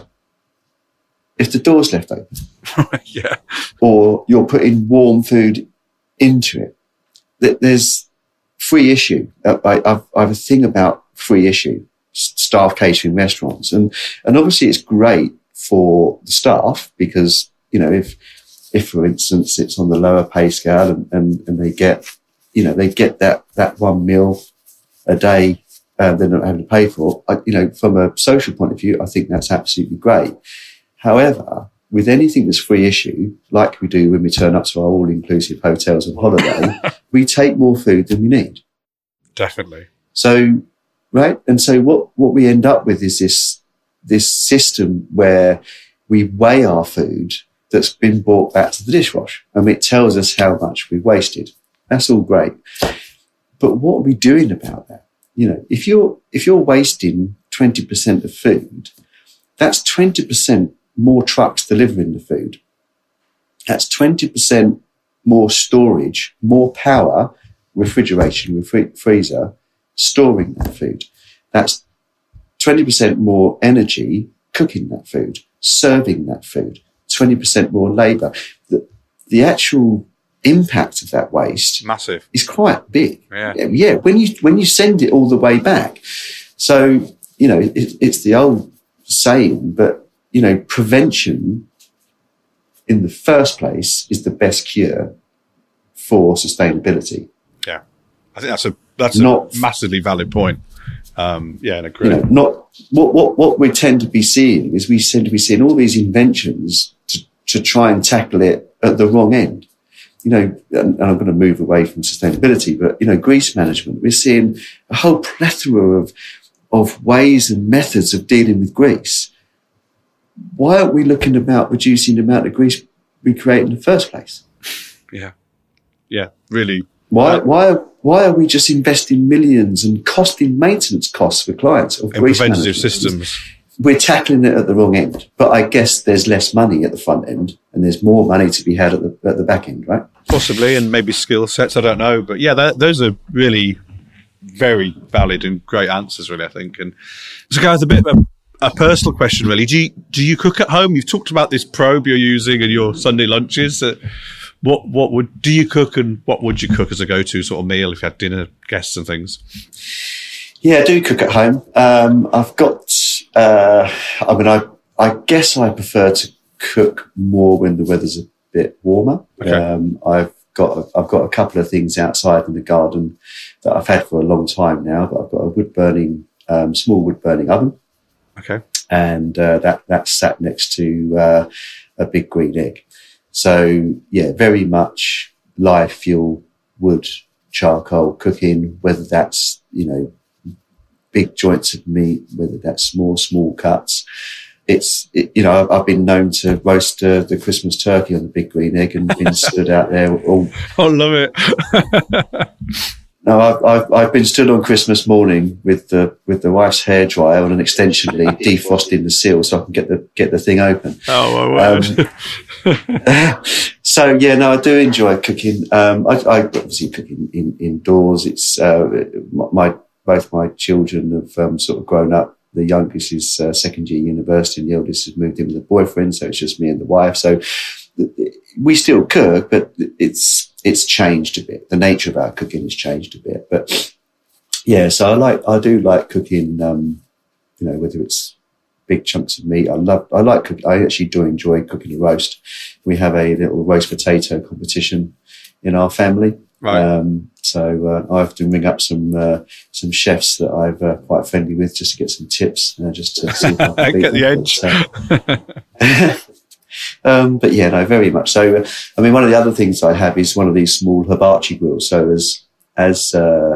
Speaker 4: if the door's left open.
Speaker 1: Yeah.
Speaker 4: Or you're putting warm food into it. There's free issue. I have a thing about free issue, staff catering restaurants. And obviously it's great for the staff because, you know, if for instance it's on the lower pay scale and they get, you know, they get that one meal a day, they're not having to pay for, you know, from a social point of view, I think that's absolutely great. However, with anything that's free issue, like we do when we turn up to our all-inclusive hotels on holiday, we take more food than we need.
Speaker 1: Definitely.
Speaker 4: So, right? And so what we end up with is this system where we weigh our food that's been brought back to the dishwash, and it tells us how much we've wasted. That's all great. But what are we doing about that? You know, if you're wasting 20% of food, that's 20% more trucks delivering the food. That's 20% more storage, more power, refrigeration, freezer, storing that food. That's 20% more energy cooking that food, serving that food, 20% more labour. The actual impact of that waste
Speaker 1: massive
Speaker 4: is quite big.
Speaker 1: Yeah.
Speaker 4: When you send it all the way back. So, you know, it's the old saying, but you know, prevention in the first place is the best cure for sustainability.
Speaker 1: Yeah. I think that's a That's a massively valid point. And agree.
Speaker 4: Not what we tend to be seeing is we tend to be seeing all these inventions to try and tackle it at the wrong end. And I'm going to move away from sustainability, but, grease management, we're seeing a whole plethora of ways and methods of dealing with grease. Why aren't we looking about reducing the amount of grease we create in the first place?
Speaker 1: Yeah, really.
Speaker 4: Why are we just investing millions and costing maintenance costs for clients of grease
Speaker 1: preventative
Speaker 4: management?
Speaker 1: Systems?
Speaker 4: We're tackling it at the wrong end, but I guess there's less money at the front end and there's more money to be had at the back end, right?
Speaker 1: Possibly, and maybe skill sets, I don't know. But those are really very valid and great answers, really, I think. And so, guys, a bit of a personal question, really. Do you cook at home? You've talked about this probe you're using and your Sunday lunches. Do you cook, and what would you cook as a go-to sort of meal if you had dinner guests and things?
Speaker 4: Yeah, I do cook at home. I've got, I guess I prefer to cook more when the weather's a bit warmer.
Speaker 1: Okay.
Speaker 4: I've got a couple of things outside in the garden that I've had for a long time now, but I've got a small wood burning oven.
Speaker 1: Okay.
Speaker 4: And, that's sat next to, a big green egg. So yeah, very much live fuel, wood, charcoal cooking, whether that's, big joints of meat, whether that's small cuts. I've been known to roast the Christmas turkey on the big green egg and been stood out there all.
Speaker 1: I love it.
Speaker 4: No, I've been stood on Christmas morning with the wife's hairdryer on an extension lead, defrosting the seal so I can get the thing open.
Speaker 1: Oh, my word.
Speaker 4: So yeah, no, I do enjoy cooking. I obviously cook indoors. It's both my children have sort of grown up. The youngest is second year university, and the eldest has moved in with a boyfriend. So it's just me and the wife. So we still cook, but it's changed a bit. The nature of our cooking has changed a bit, but yeah, so I do like cooking, whether it's big chunks of meat. I like cooking. I actually do enjoy cooking a roast. We have a little roast potato competition in our family.
Speaker 1: Right.
Speaker 4: So I have to ring up some chefs that I'm quite friendly with just to get some tips, just to see if I can
Speaker 1: get the edge.
Speaker 4: But yeah, no, very much so. One of the other things I have is one of these small hibachi grills. So as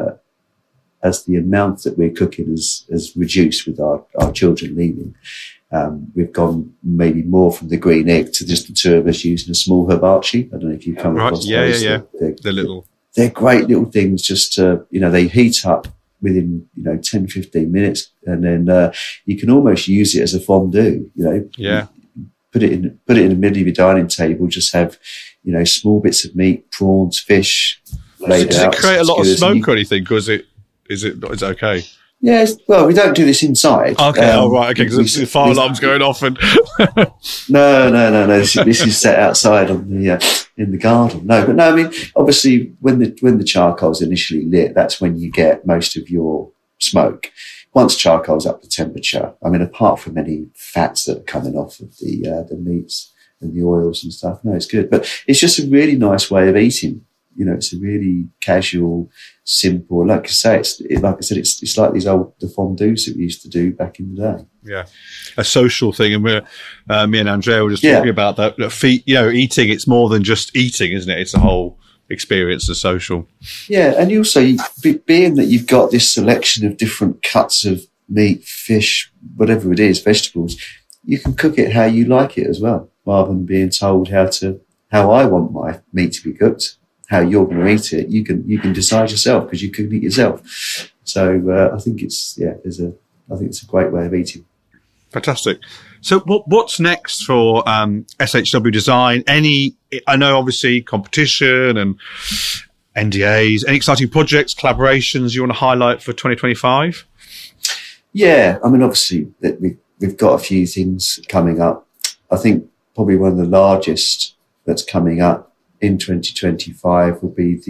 Speaker 4: the amount that we're cooking has reduced with our children leaving, we've gone maybe more from the green egg to just the two of us using a small hibachi. I don't know if you've come across those.
Speaker 1: Yeah. They're
Speaker 4: great little things just to, they heat up within, 10, 15 minutes. And then, you can almost use it as a fondue,
Speaker 1: Yeah.
Speaker 4: Put it in the middle of your dining table. Just have, small bits of meat, prawns, fish laid out.
Speaker 1: Does it create a lot of smoke or anything? Or is it okay?
Speaker 4: Yes. Well, we don't do this inside.
Speaker 1: Okay. Right. Okay. Because the fire alarm's going off and.
Speaker 4: No. This is set outside in the garden. No. Obviously, when the charcoal's initially lit, that's when you get most of your smoke. Once charcoal's up to temperature, apart from any fats that are coming off of the meats and the oils and stuff, no, it's good. But it's just a really nice way of eating. It's a really casual, simple. Like I say, it's like these old the fondues that we used to do back in the day.
Speaker 1: Yeah, a social thing, and we're me and Andrea were just talking about that. Eating, it's more than just eating, isn't it? It's a whole experience, the social.
Speaker 4: Yeah, and also being that you've got this selection of different cuts of meat, fish, whatever it is, vegetables, you can cook it how you like it as well, rather than being told how I want my meat to be cooked. How you're going to eat it, you can decide yourself because you cook it yourself. So I think it's a great way of eating.
Speaker 1: Fantastic. So what's next for SHW Design? I know obviously competition and NDAs. Any exciting projects, collaborations you want to highlight for 2025? Yeah,
Speaker 4: obviously we've got a few things coming up. I think probably one of the largest that's coming up in 2025 will be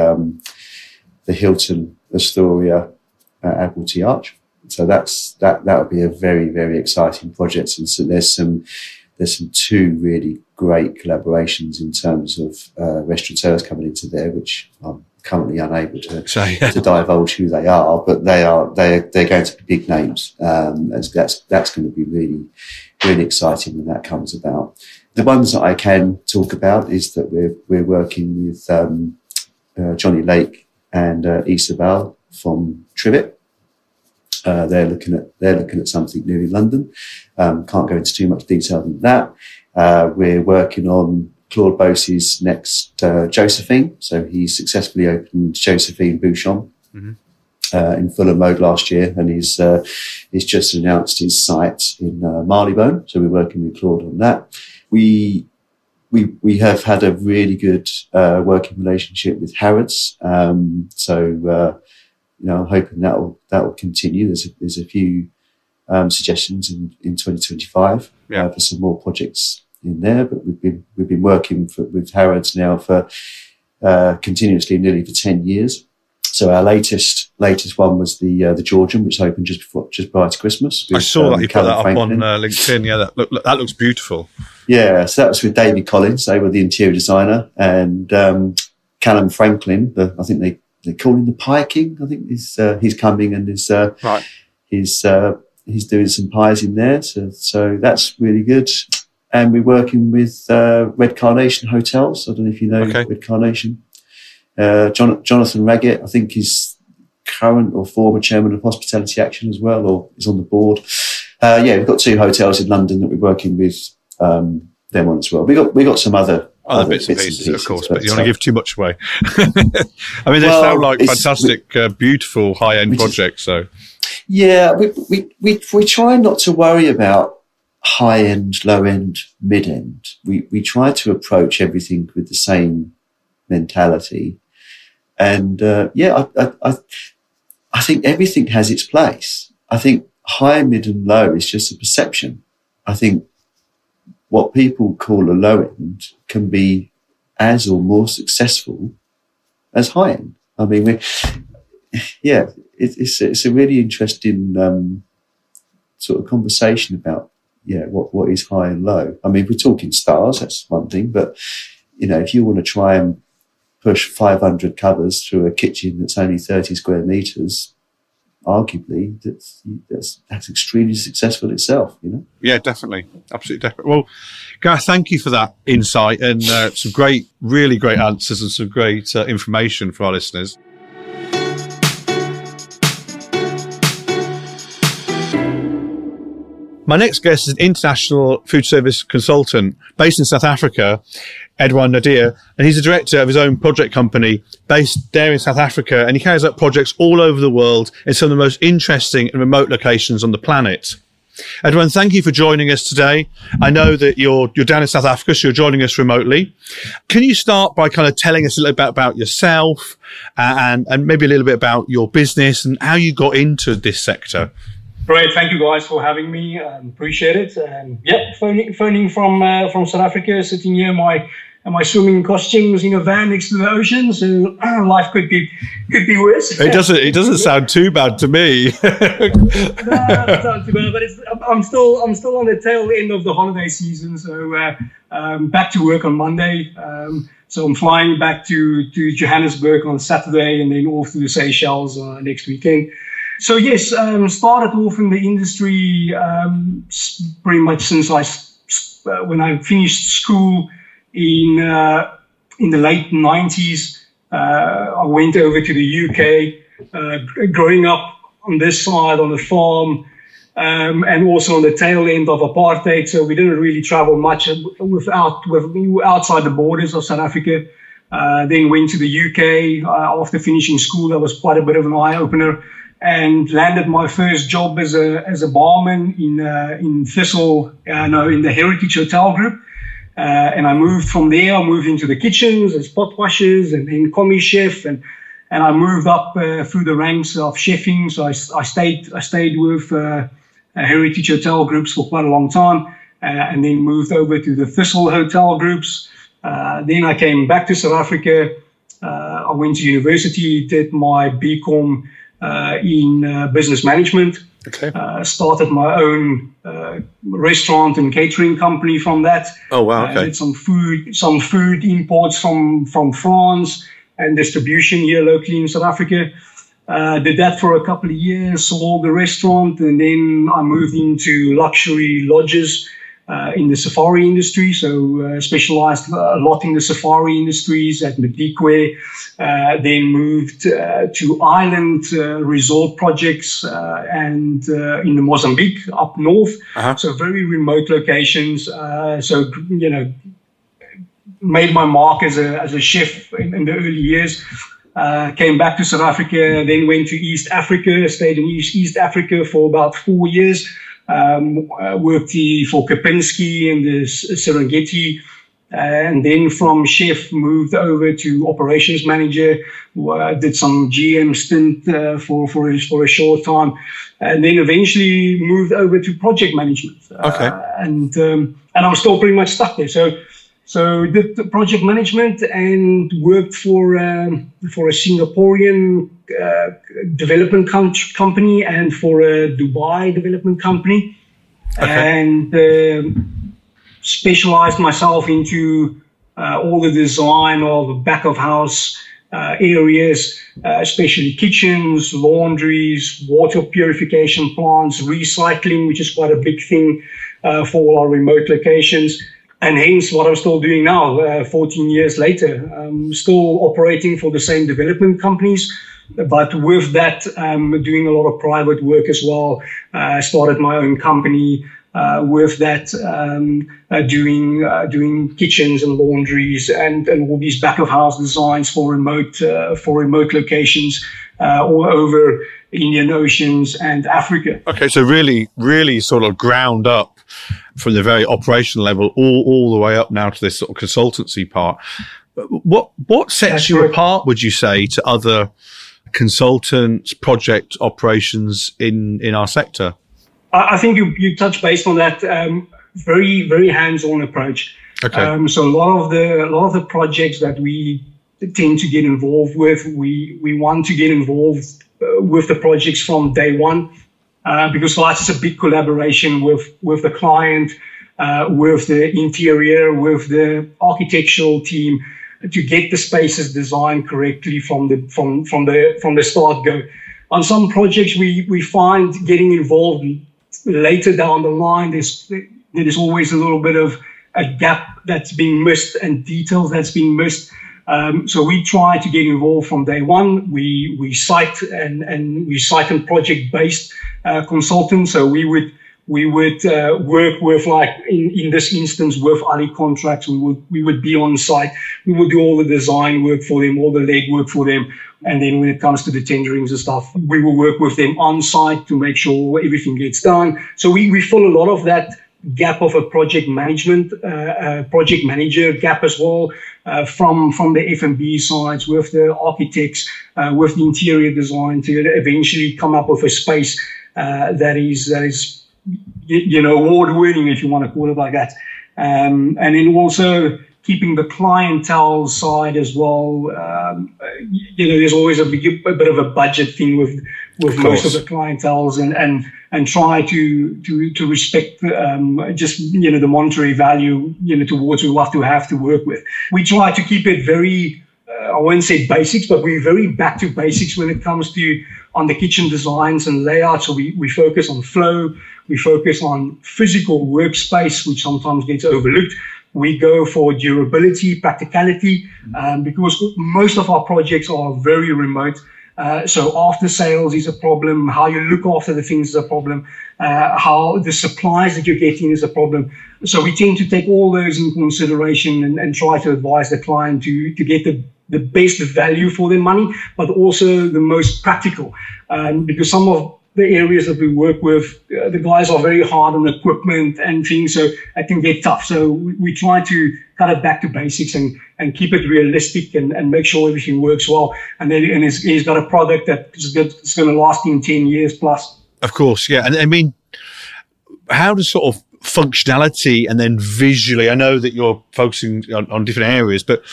Speaker 4: the Hilton Astoria Admiralty Arch. So that would be a very, very exciting project. And so there's some two really great collaborations in terms of restaurateurs coming into there, which I'm currently unable to divulge who they are, but they're going to be big names. That's going to be really, really exciting when that comes about. The ones that I can talk about is that we're working with Johnny Lake and Isabel from Trivet. They're looking at something new in London. Can't go into too much detail than that. We're working on Claude Bose's next Josephine. So he successfully opened Josephine Bouchon in Fulham Road last year, and he's just announced his site in Marylebone. So we're working with Claude on that. We have had a really good working relationship with Harrods. I'm hoping that will continue. There's a few suggestions in 2025 for some more projects in there, but we've been working with Harrods now for continuously nearly for 10 years. So our latest one was the Georgian, which opened just prior to Christmas.
Speaker 1: I saw that you put that up Franklin on LinkedIn. Yeah, that looks beautiful. Yeah, so that was with David Collins. They were the interior designer, and Callum Franklin. I think they call him the Pie King. I think he's coming and he's doing some pies in there. So that's really good. And we're working with Red Carnation Hotels. I don't know if you know Red Carnation. Jonathan Raggett, I think he's current or former chairman of Hospitality Action as well, or is on the board. We've got 2 hotels in London that we're working with them on as well. We got some other bits and pieces, of course, but you don't want to give too much away. I mean, they sound like fantastic, beautiful, high-end projects. So,
Speaker 4: yeah, we try not to worry about high-end, low-end, mid-end. We try to approach everything with the same mentality, and I think everything has its place. I think high, mid, and low is just a perception. I think what people call a low end can be as or more successful as high end. I mean, it's a really interesting sort of conversation about what is high and low. I mean, we're talking stars, that's one thing, but if you want to try and push 500 covers through a kitchen that's only 30 square meters, arguably that's extremely successful itself,
Speaker 1: Yeah, definitely. Absolutely, definitely. Well, Gareth, thank you for that insight and some really great answers and some great information for our listeners. My next guest is an international food service consultant based in South Africa, Edouard Nadir, and he's the director of his own project company based there in South Africa, and he carries out projects all over the world in some of the most interesting and remote locations on the planet. Edouard, thank you for joining us today. I know that you're down in South Africa, so you're joining us remotely. Can you start by kind of telling us a little bit about yourself and maybe a little bit about your business and how you got into this sector?
Speaker 5: Great, thank you guys for having me. Appreciate it. Phoning from South Africa, sitting here in my swimming costumes in a van next to the ocean. So life could be worse.
Speaker 1: It doesn't sound too bad to me.
Speaker 5: No, it doesn't sound too bad. But I'm still on the tail end of the holiday season. So back to work on Monday. So I'm flying back to Johannesburg on Saturday and then off to the Seychelles next weekend. So yes, started off in the industry pretty much since when I finished school in the late 90s. I went over to the UK, growing up on this side on the farm, and also on the tail end of apartheid. So we didn't really travel much outside the borders of South Africa. Then went to the UK after finishing school. That was quite a bit of an eye-opener. And landed my first job as a barman in Thistle, in the Heritage Hotel Group. And I moved from there. I moved into the kitchens as pot washers and then commis chef, and I moved up through the ranks of chefing. So I stayed with Heritage Hotel Groups for quite a long time, and then moved over to the Thistle Hotel Groups. Then I came back to South Africa. I went to university, did my BCom in business management.
Speaker 1: Okay.
Speaker 5: Started my own restaurant and catering company from that.
Speaker 1: Oh wow! Okay.
Speaker 5: Did some food imports from France, and distribution here locally in South Africa. Did that for a couple of years, sold the restaurant, and then I moved into luxury lodges in the safari industry. So specialized a lot in the safari industries at Madikwe. Then moved to island resort projects and in the Mozambique up north. So very remote locations. So, you know, made my mark as a chef in the early years. Came back to South Africa, then went to East Africa, stayed in East Africa for about 4 years. Worked for Kempinski in the Serengeti. And then from chef, moved over to operations manager. Did some GM stint for a short time. And then eventually moved over to project management. And I'm still pretty much stuck there. So did the project management and worked for a Singaporean development company and for a Dubai development company, and specialized myself into all the design of back of house areas, especially kitchens, laundries, water purification plants, recycling, which is quite a big thing for our remote locations. And hence what I'm still doing now, 14 years later. I'm still operating for the same development companies, but with that, doing a lot of private work as well. Started my own company with that, doing kitchens and laundries and all these back of house designs for remote locations all over Indian Oceans and Africa.
Speaker 1: Okay, so really sort of ground up from the very operational level all the way up now to this sort of consultancy part. What sets you apart, would you say, to other consultants, project operations in our sector?
Speaker 5: I think you touched base on that. Very, very hands-on approach. Okay. So a lot of the projects that we tend to get involved with, we want to get involved with the projects from day one. Because for us, it's a big collaboration with the client, with the interior, with the architectural team to get the spaces designed correctly from the start go. On some projects, we find getting involved later down the line, there is always a little bit of a gap that's being missed and details that's being missed. So we try to get involved from day one. We site and project based consultants. So we would work with, like in this instance, with Ali Contracts. We would be on site. We would do all the design work for them, all the leg work for them. And then when it comes to the tenderings and stuff, we will work with them on site to make sure everything gets done. So we fill a lot of that gap of a project management, project manager gap as well, from the F&B sides with the architects, with the interior design to eventually come up with a space that is award winning, if you want to call it like that. And then also keeping the clientele side as well. There's always a bit of a budget thing with most of the clientels and try to respect just the monetary value towards what we have to work with. We try to keep it very I won't say basics, but we're very back to basics when it comes to on the kitchen designs and layouts. So we focus on flow, we focus on physical workspace, which sometimes gets overlooked. We go for durability, practicality, because most of our projects are very remote. So after sales is a problem. How you look after the things is a problem. How the supplies that you're getting is a problem. So we tend to take all those in consideration and try to advise the client to get the best value for their money, but also the most practical. Because some of the areas that we work with, the guys are very hard on equipment and things, so it can get tough. So we try to cut it back to basics and keep it realistic and make sure everything works well. And then he's got a product that's going to last him 10 years plus. Of
Speaker 1: course, yeah. And I mean, how does sort of functionality and then visually, I know that you're focusing on different areas, but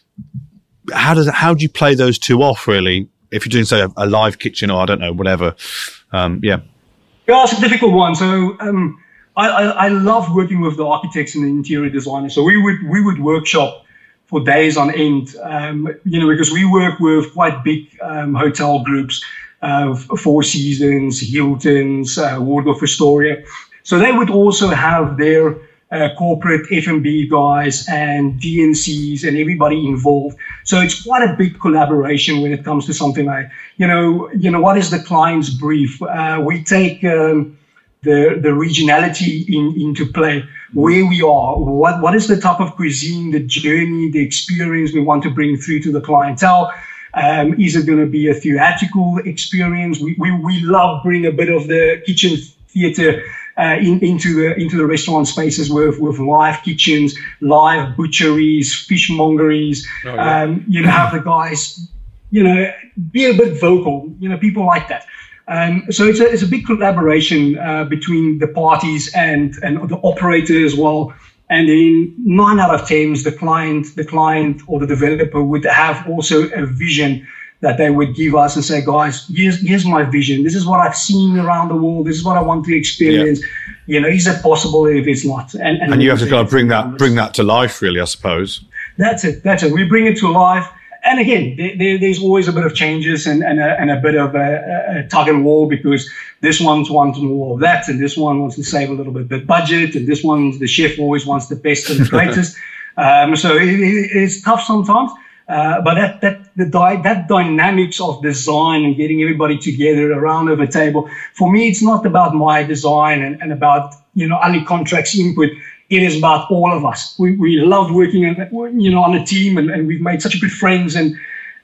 Speaker 1: how do you play those two off really? If you're doing, say, a live kitchen or I don't know, whatever. Yeah,
Speaker 5: it's a difficult one. So I love working with the architects and the interior designers. So we would workshop days on end, because we work with quite big hotel groups, Four Seasons, Hiltons, Waldorf Astoria. So they would also have their corporate F&B guys and DNCs and everybody involved. So it's quite a big collaboration when it comes to something like, what is the client's brief? We take the regionality into play, where we are, what is the type of cuisine, the journey, the experience we want to bring through to the clientele. Is it going to be a theatrical experience? We love bringing a bit of the kitchen theater into the restaurant spaces with live kitchens, live butcheries, fishmongeries. Have the guys, be a bit vocal. People like that. So it's a big collaboration between the parties and the operator as well. And then 9 out of 10, the client or the developer would have also a vision that they would give us and say, guys, here's my vision. This is what I've seen around the world. This is what I want to experience. Yeah. Is it possible if it's not? And
Speaker 1: you have to kind of bring that to life, really, I suppose.
Speaker 5: That's it. We bring it to life. And again, there's always a bit of changes and a bit of a tug and war, because this one wants more of that, and this one wants to save a little bit budget, and the chef always wants the best and the greatest. So it's tough sometimes. But that dynamics of design and getting everybody together around over a table, for me, it's not about my design and about Ali Contracts input. It is about all of us. We love working on a team, and we've made such good friends and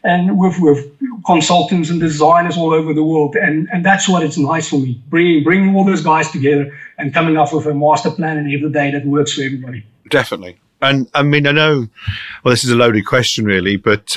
Speaker 5: with consultants and designers all over the world, and that's what it's nice for me, bringing all those guys together and coming up with a master plan and every day that works for everybody.
Speaker 1: Definitely. And I mean, I know, well, this is a loaded question really, but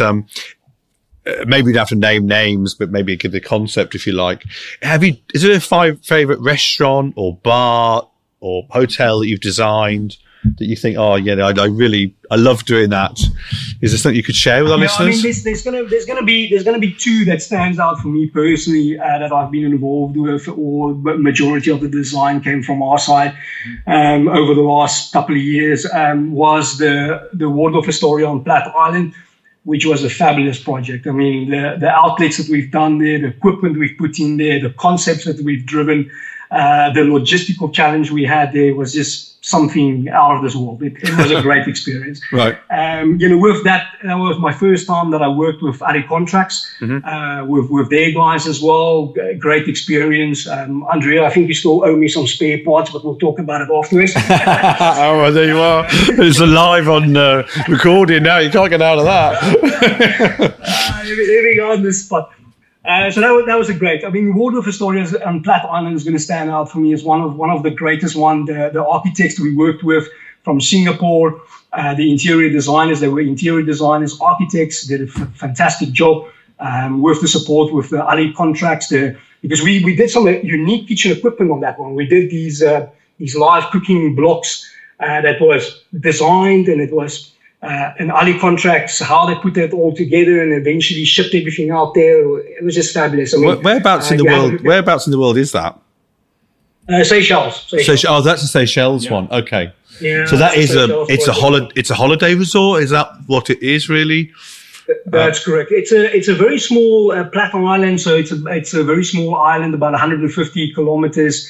Speaker 1: maybe you'd have to name names, but maybe give the concept if you like. Is there a favourite restaurant or bar or hotel that you've designed that you think, I love doing that? Is there something you could share with our listeners?
Speaker 5: I mean, there's gonna be two that stands out for me personally that I've been involved with, or majority of the design came from our side over the last couple of years. Was the Waldorf Astoria on Platte Island, which was a fabulous project. I mean, the outlets that we've done there, the equipment we've put in there, the concepts that we've driven, the logistical challenge we had there was just something out of this world. It was a great experience.
Speaker 1: Right.
Speaker 5: With that was my first time that I worked with Ali Contracts, with their guys as well. Great experience. Andrea, I think you still owe me some spare parts, but we'll talk about it afterwards.
Speaker 1: Oh, well, there you are. It's live on recording now. You can't get out of that.
Speaker 5: Here we go on this spot. So that was a great. I mean, Waldorf Astoria on Platte Island is going to stand out for me as one of the greatest one. The architects we worked with from Singapore, the interior designers. They were interior designers, architects. Did a fantastic job with the support with the Ali Contracts. Because we did some unique kitchen equipment on that one. We did these live cooking blocks that was designed, and it was. And Ali Contracts, how they put that all together and eventually shipped everything out there. It was just fabulous. I mean,
Speaker 1: whereabouts in the world? Whereabouts in the world is that?
Speaker 5: Seychelles.
Speaker 1: Oh, that's a Seychelles one. Okay.
Speaker 5: Yeah.
Speaker 1: So that is it's a holiday resort. Is that what it is really?
Speaker 5: That's correct. It's a very small Platte Island. So it's a very small island, about 150 kilometers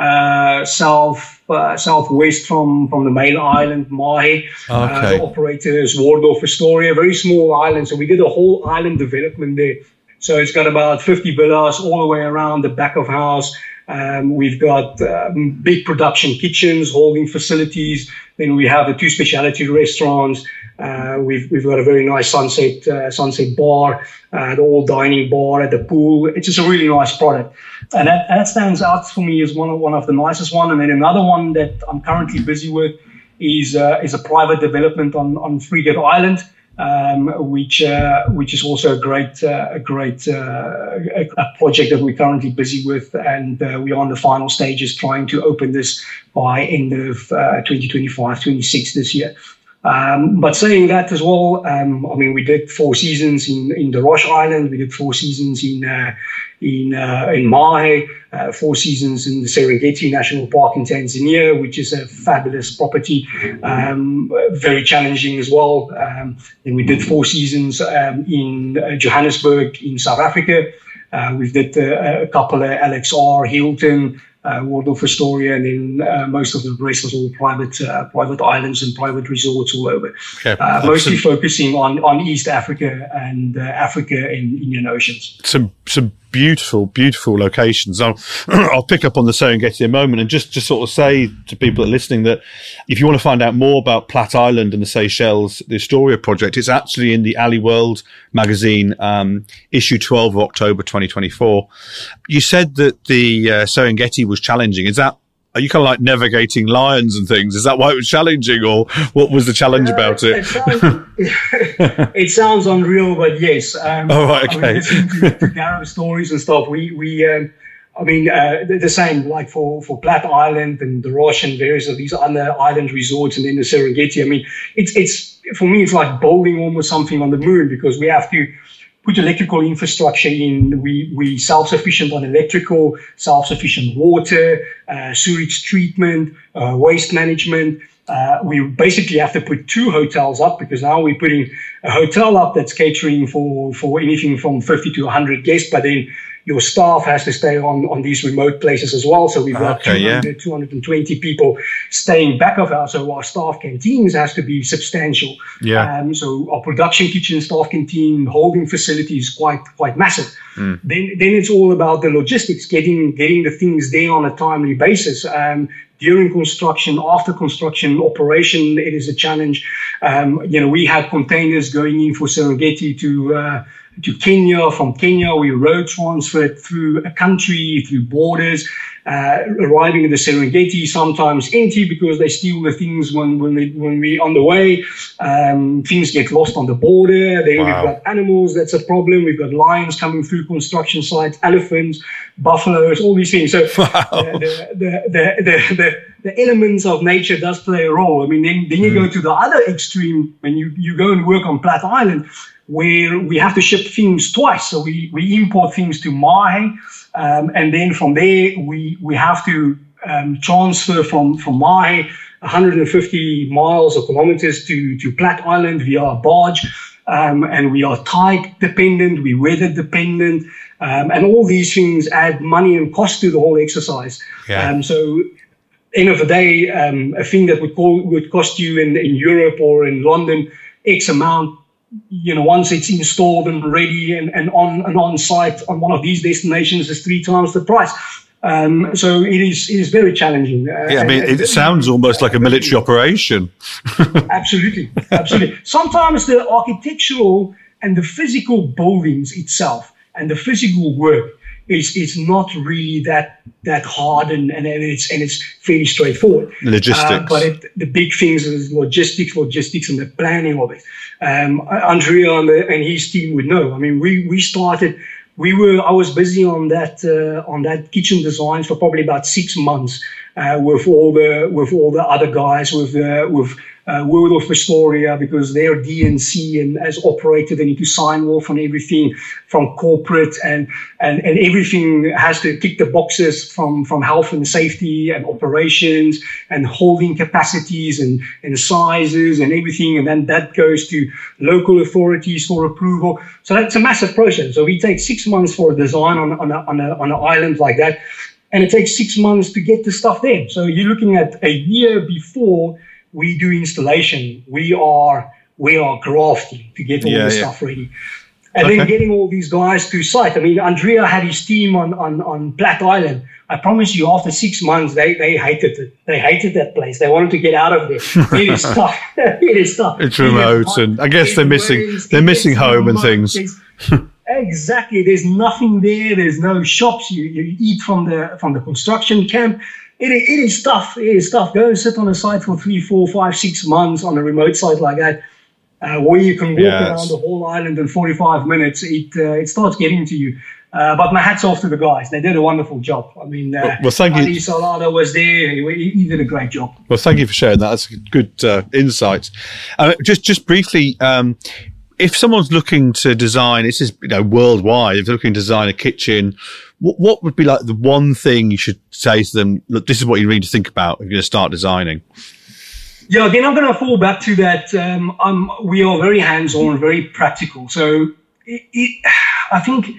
Speaker 5: southwest from the main island, Mahe.
Speaker 1: Okay.
Speaker 5: The operator is Waldorf Astoria, very small island. So we did a whole island development there. So it's got about 50 villas all the way around the back of house. We've got big production kitchens, holding facilities. Then we have the 2 specialty restaurants. We've got a very nice sunset bar, the old dining bar at the pool. It's just a really nice product, and that stands out for me as one of the nicest one. And then another one that I'm currently busy with is a private development on Frigate Island, which is also a great project that we're currently busy with, and we're on the final stages trying to open this by end of 2025-26 this year. But saying that as well, I mean, we did 4 seasons in the Roche Island. We did 4 seasons in Mahe, 4 seasons in the Serengeti National Park in Tanzania, which is a fabulous property, very challenging as well. Then we did 4 seasons in Johannesburg in South Africa. We did a couple of LXR, Hilton, Waldorf Astoria, and then most of the rest was all private islands and private resorts all over. Okay. Mostly focusing on East Africa and Africa and Indian Oceans.
Speaker 1: Some beautiful locations. I'll pick up on the Serengeti in a moment, and just to sort of say to people that are listening that if you want to find out more about Platte Island and the Seychelles, the Astoria project, it's actually in the Ali World magazine, issue 12 of October 2024. You said that the Serengeti was challenging. Are you kind of like navigating lions and things? Is that why it was challenging, or what was the challenge about it?
Speaker 5: It sounds unreal, but yes.
Speaker 1: Oh, right, okay.
Speaker 5: I mean, listening to Gareth stories and stuff, the same, like for Platte Island and the Roche and various of these other island resorts, and then the Serengeti. I mean, it's for me, it's like building almost something on the moon, because we have to put electrical infrastructure in. We self-sufficient on electrical, self-sufficient water, sewage treatment, waste management. We basically have to put 2 hotels up, because now we're putting a hotel up that's catering for anything from 50 to 100 guests, but then your staff has to stay on these remote places as well. So we've got 220 people staying back of us. So our staff canteens has to be substantial.
Speaker 1: Yeah.
Speaker 5: So our production kitchen, staff canteen, holding facility is quite massive. Then it's all about the logistics, getting the things there on a timely basis. During construction, after construction, operation, it is a challenge. We had containers going in for Serengeti to Kenya. From Kenya, we road transferred through a country, through borders, arriving in the Serengeti, sometimes empty because they steal the things when we're on the way. Things get lost on the border. Then We've got animals, that's a problem. We've got lions coming through construction sites, elephants, buffaloes, all these things. So the elements of nature does play a role. I mean, then you go to the other extreme when you go and work on Platte Island, where we have to ship things twice. So we import things to Mahe, and then from there we have to transfer from Mahe 150 miles or kilometers to Platte Island via a barge, and we are tide dependent, we weather dependent, and all these things add money and cost to the whole exercise.
Speaker 1: Yeah.
Speaker 5: So end of the day, a thing that would cost you in Europe or in London X amount, once it's installed and ready and on site on one of these destinations, is 3 times the price. So it is very challenging.
Speaker 1: It sounds almost like a military operation.
Speaker 5: Absolutely. Sometimes the architectural and the physical buildings itself and the physical work is not really that hard, and it's fairly straightforward.
Speaker 1: Logistics.
Speaker 5: But the big things is logistics and the planning of it. Andrea and his team would know. I mean, we started. I was busy on that kitchen design for probably about 6 months with all the other guys with Waldorf Astoria, because they're DNC and as operator they need to sign off on everything from corporate and everything has to tick the boxes from health and safety and operations and holding capacities and sizes and everything, and then that goes to local authorities for approval. So that's a massive process. So we take 6 months for a design on an island like that, and it takes 6 months to get the stuff there. So you're looking at a year before we do installation. We are grafting to get all this stuff ready. And then getting all these guys to site. I mean, Andrea had his team on Platte Island. I promise you, after 6 months, they hated it. They hated that place. They wanted to get out of there. It is tough. It is tough.
Speaker 1: It's remote, and I guess they're missing home and things.
Speaker 5: Exactly. There's nothing there. There's no shops. You eat from the construction camp. It is tough. It is tough. Go and sit on a site for 3, 4, 5, 6 months on a remote site like that, where you can walk around the whole island in 45 minutes. It starts getting to you. But my hat's off to the guys. They did a wonderful job. I mean,
Speaker 1: well, thank you.
Speaker 5: Ali Salada was there. He did a great job.
Speaker 1: Well, thank you for sharing that. That's a good insight. Just briefly, if someone's looking to design, this is worldwide, if they're looking to design a kitchen, what would be like the one thing you should say to them? Look, this is what you need to think about if you're going to start designing.
Speaker 5: Yeah, again, I'm going to fall back to that. We are very hands-on, very practical. So I think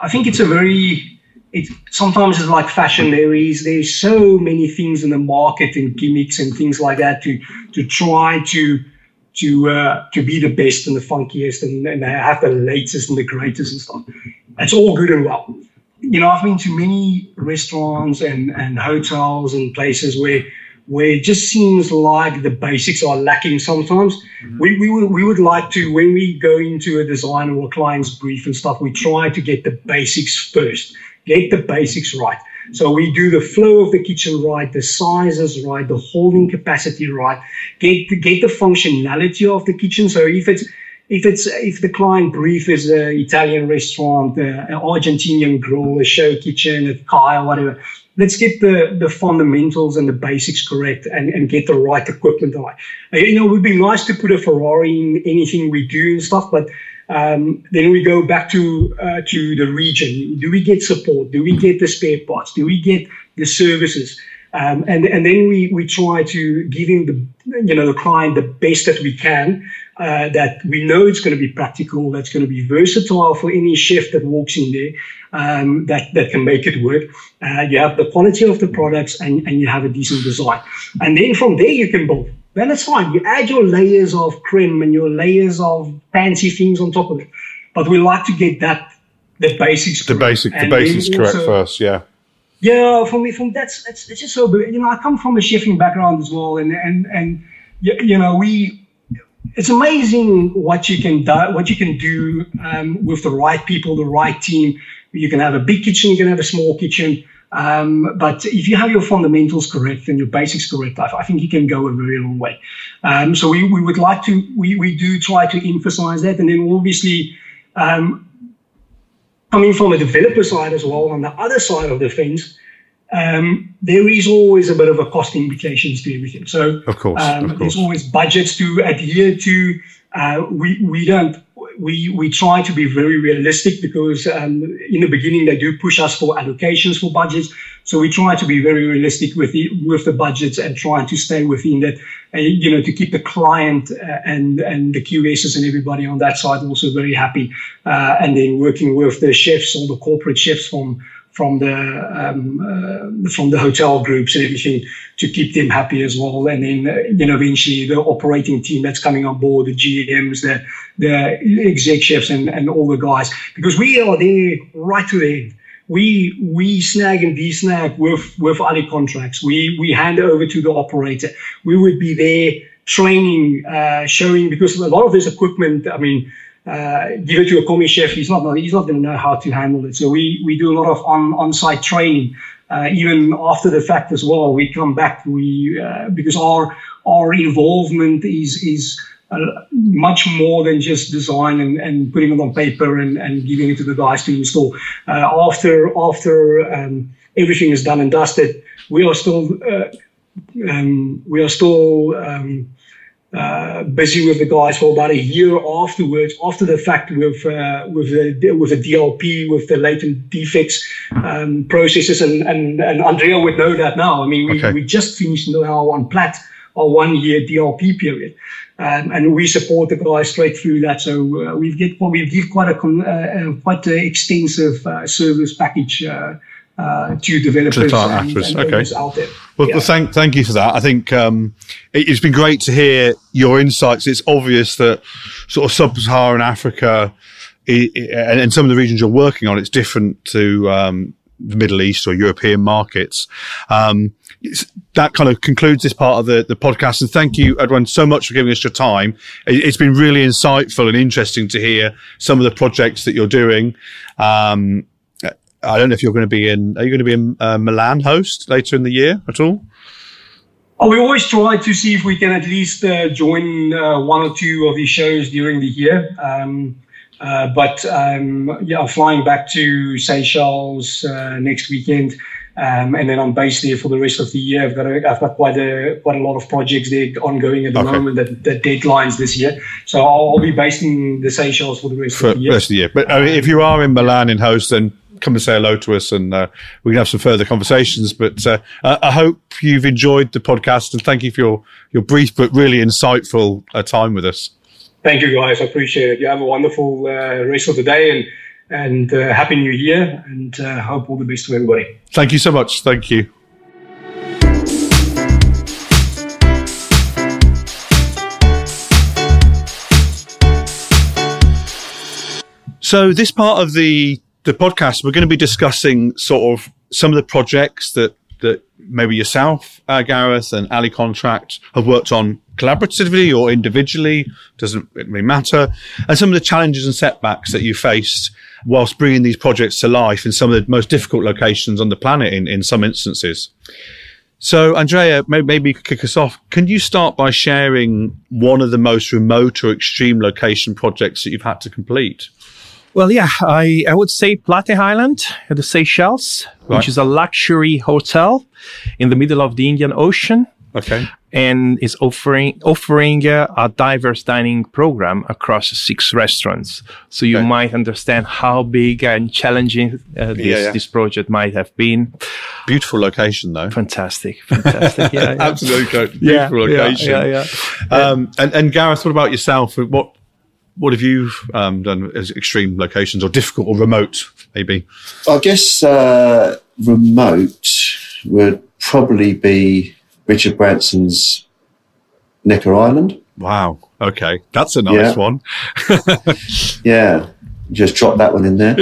Speaker 5: sometimes it's like fashion. There's so many things in the market and gimmicks and things like that to try to be the best and the funkiest and have the latest and the greatest and stuff. It's all good and well. I've been to many restaurants and hotels and places where it just seems like the basics are lacking sometimes. Mm-hmm. We would like to, when we go into a design or a client's brief and stuff, we try to get the basics first, get the basics right. So we do the flow of the kitchen right, the sizes right, the holding capacity right, get the functionality of the kitchen. So if the client brief is an Italian restaurant, an Argentinian grill, a show kitchen, a Kaya, whatever, let's get the fundamentals and the basics correct and get the right equipment right. It would be nice to put a Ferrari in anything we do and stuff, but then we go back to the region. Do we get support? Do we get the spare parts? Do we get the services? And then we try to give him the client the best that we can, that we know it's going to be practical, that's going to be versatile for any chef that walks in there, that can make it work. You have the quality of the products and you have a decent design. And then from there you can build. Then it's fine. You add your layers of creme and your layers of fancy things on top of it. But we like to get the basics correct.
Speaker 1: The basics correct first, yeah.
Speaker 5: Yeah, for me, that's just so good. I come from a chefing background as well, and it's amazing what you can do with the right people, the right team. You can have a big kitchen, you can have a small kitchen, but if you have your fundamentals correct and your basics correct, I think you can go a very long way. So we would like to, we do try to emphasize that, and then obviously. Coming from a developer side as well, on the other side of the fence, there is always a bit of a cost implications to everything. So,
Speaker 1: of course.
Speaker 5: There's always budgets to adhere to. We try to be very realistic because in the beginning they do push us for allocations for budgets. So we try to be very realistic with the budgets and trying to stay within that, to keep the client and the QSs and everybody on that side also very happy. And then working with the chefs or the corporate chefs from the hotel groups and everything to keep them happy as well. And then, eventually the operating team that's coming on board, the GMs, the exec chefs and all the guys, because we are there right to the end. We snag and de-snag with Ali contracts. We hand over to the operator. We would be there training, showing, because a lot of this equipment, give it to a commis chef, he's not going to know how to handle it. So we do a lot of on-site training, even after the fact as well. We come back, because our involvement is much more than just design and putting it on paper and giving it to the guys to install. After everything is done and dusted, we are still busy with the guys for about a year afterwards, after the fact, with the DLP, with the latent defects processes, and Andrea would know that now. We just finished now on Platt our 1 year DLP period, and we support the guys straight through that. So we give quite an extensive service package to developers and those out there.
Speaker 1: Well, thank you for that. I think it's been great to hear your insights. It's obvious that sort of sub-Saharan Africa and some of the regions you're working on, it's different to the Middle East or European markets. That kind of concludes this part of the podcast. And thank you, Edwin, so much for giving us your time. It's been really insightful and interesting to hear some of the projects that you're doing. I don't know if are you going to be in Milan host later in the year at all?
Speaker 5: We always try to see if we can at least join one or two of these shows during the year. But I'm flying back to Seychelles next weekend. And then I'm based there for the rest of the year. I've got quite a lot of projects there ongoing at the moment, the deadlines this year. So I'll be based in the Seychelles for the rest of the year.
Speaker 1: But if you are in Milan in host, then come and say hello to us, and we can have some further conversations. But I hope you've enjoyed the podcast, and thank you for your brief but really insightful time with us.
Speaker 5: Thank you, guys. I appreciate it. You have a wonderful rest of the day, and Happy New Year, and hope all the best to everybody.
Speaker 1: Thank you so much. Thank you. So this part of the podcast, we're going to be discussing sort of some of the projects that maybe yourself, Gareth, and Ali Contract have worked on collaboratively or individually, doesn't really matter, and some of the challenges and setbacks that you faced whilst bringing these projects to life in some of the most difficult locations on the planet in some instances. So, Andrea, maybe you could kick us off. Can you start by sharing one of the most remote or extreme location projects that you've had to complete?
Speaker 2: Well, yeah, I would say Plate Island at the Seychelles, which is a luxury hotel in the middle of the Indian Ocean.
Speaker 1: Okay.
Speaker 2: And is offering a diverse dining program across 6 restaurants. So you might understand how big and challenging this project might have been.
Speaker 1: Beautiful location, though.
Speaker 2: Fantastic. Yeah.
Speaker 1: Absolutely beautiful location.
Speaker 2: Yeah.
Speaker 1: And Gareth, what about yourself? What have you done as extreme locations, or difficult, or remote, maybe?
Speaker 4: I guess remote would probably be Richard Branson's Necker Island.
Speaker 1: Wow. Okay. That's a nice one.
Speaker 4: Yeah. Just drop that one in there.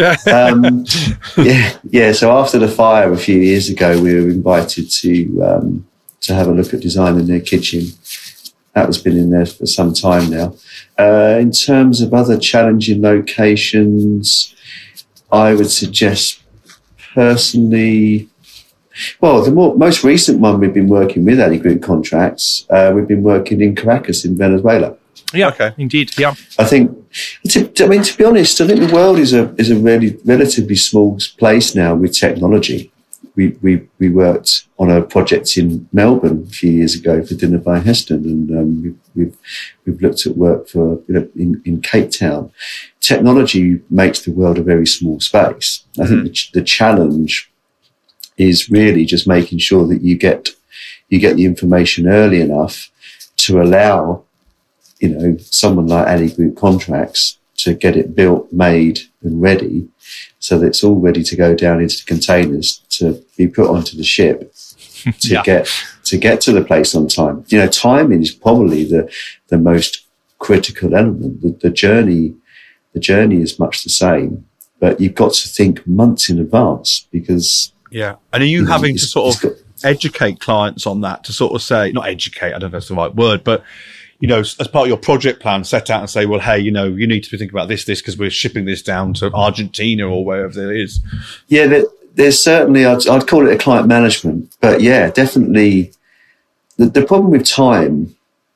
Speaker 1: Yeah.
Speaker 4: So after the fire a few years ago, we were invited to have a look at designing their kitchen. That has been in there for some time now. In terms of other challenging locations, I would suggest personally, well, the most recent one we've been working with Ali Group Contracts, we've been working in Caracas in Venezuela.
Speaker 2: Yeah, okay, indeed, yeah.
Speaker 4: I think, to be honest, I think the world is a really relatively small place now with technology. We worked on a project in Melbourne a few years ago for Dinner by Heston, and we've looked at work for in Cape Town. Technology makes the world a very small space. I think the challenge is really just making sure that you get the information early enough to allow someone like Ali Group Contracts to get it built, made, and ready, so that it's all ready to go down into the containers to be put onto the ship to get to the place on time. Timing is probably the most critical element. The journey is much the same, but you've got to think months in advance because.
Speaker 1: Yeah. And are you having to sort of educate clients on that, to sort of say, not educate, I don't know if that's the right word, but as part of your project plan, set out and say, well, hey, you need to be thinking about this, because we're shipping this down to Argentina or wherever it is.
Speaker 4: Yeah, there's certainly, I'd call it a client management, but yeah, definitely. The problem with time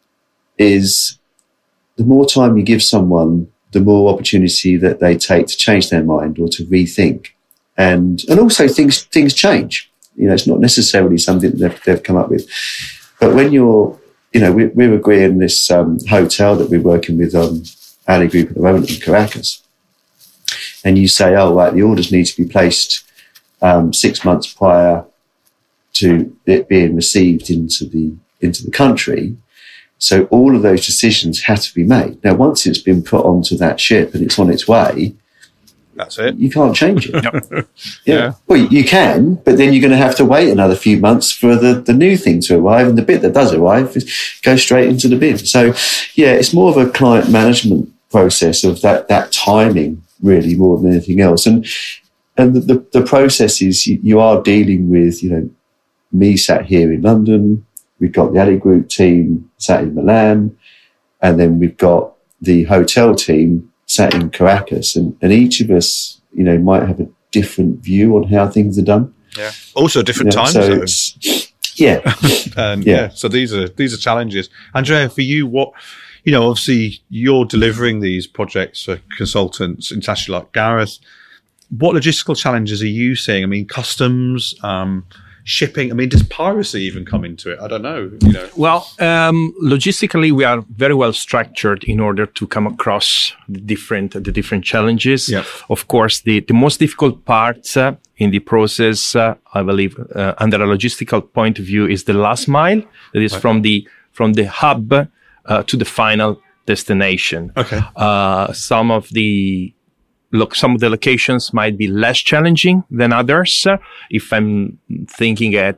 Speaker 4: is the more time you give someone, the more opportunity that they take to change their mind or to rethink. And also things change. It's not necessarily something that they've come up with. But when you're, we're agreeing this hotel that we're working with on Ali Group at the moment in Caracas. And you say, oh, right, the orders need to be placed 6 months prior to it being received into the country. So all of those decisions have to be made. Now, once it's been put onto that ship and it's on its way,
Speaker 1: that's it.
Speaker 4: You can't change it.
Speaker 1: Yep.
Speaker 4: Yeah. Well, you can, but then you're going to have to wait another few months for the new thing to arrive, and the bit that does arrive goes straight into the bin. So, yeah, it's more of a client management process of that timing, really, more than anything else. And the process is you are dealing with, me sat here in London, we've got the Ali Group team sat in Milan, and then we've got the hotel team sat in Caracas, and each of us, might have a different view on how things are done.
Speaker 1: Yeah. Also a different time zone.
Speaker 4: Yeah.
Speaker 1: So these are challenges. Andrea, for you, what, obviously you're delivering these projects for consultants internationally like Gareth. What logistical challenges are you seeing? I mean, customs, shipping. I mean, does piracy even come into it? I don't know.
Speaker 2: Well, logistically, we are very well structured in order to come across the different challenges.
Speaker 1: Yep.
Speaker 2: Of course, the most difficult part in the process, I believe, under a logistical point of view, is the last mile. That is from the hub to the final destination.
Speaker 1: Okay.
Speaker 2: Some of the locations might be less challenging than others. If I'm thinking at,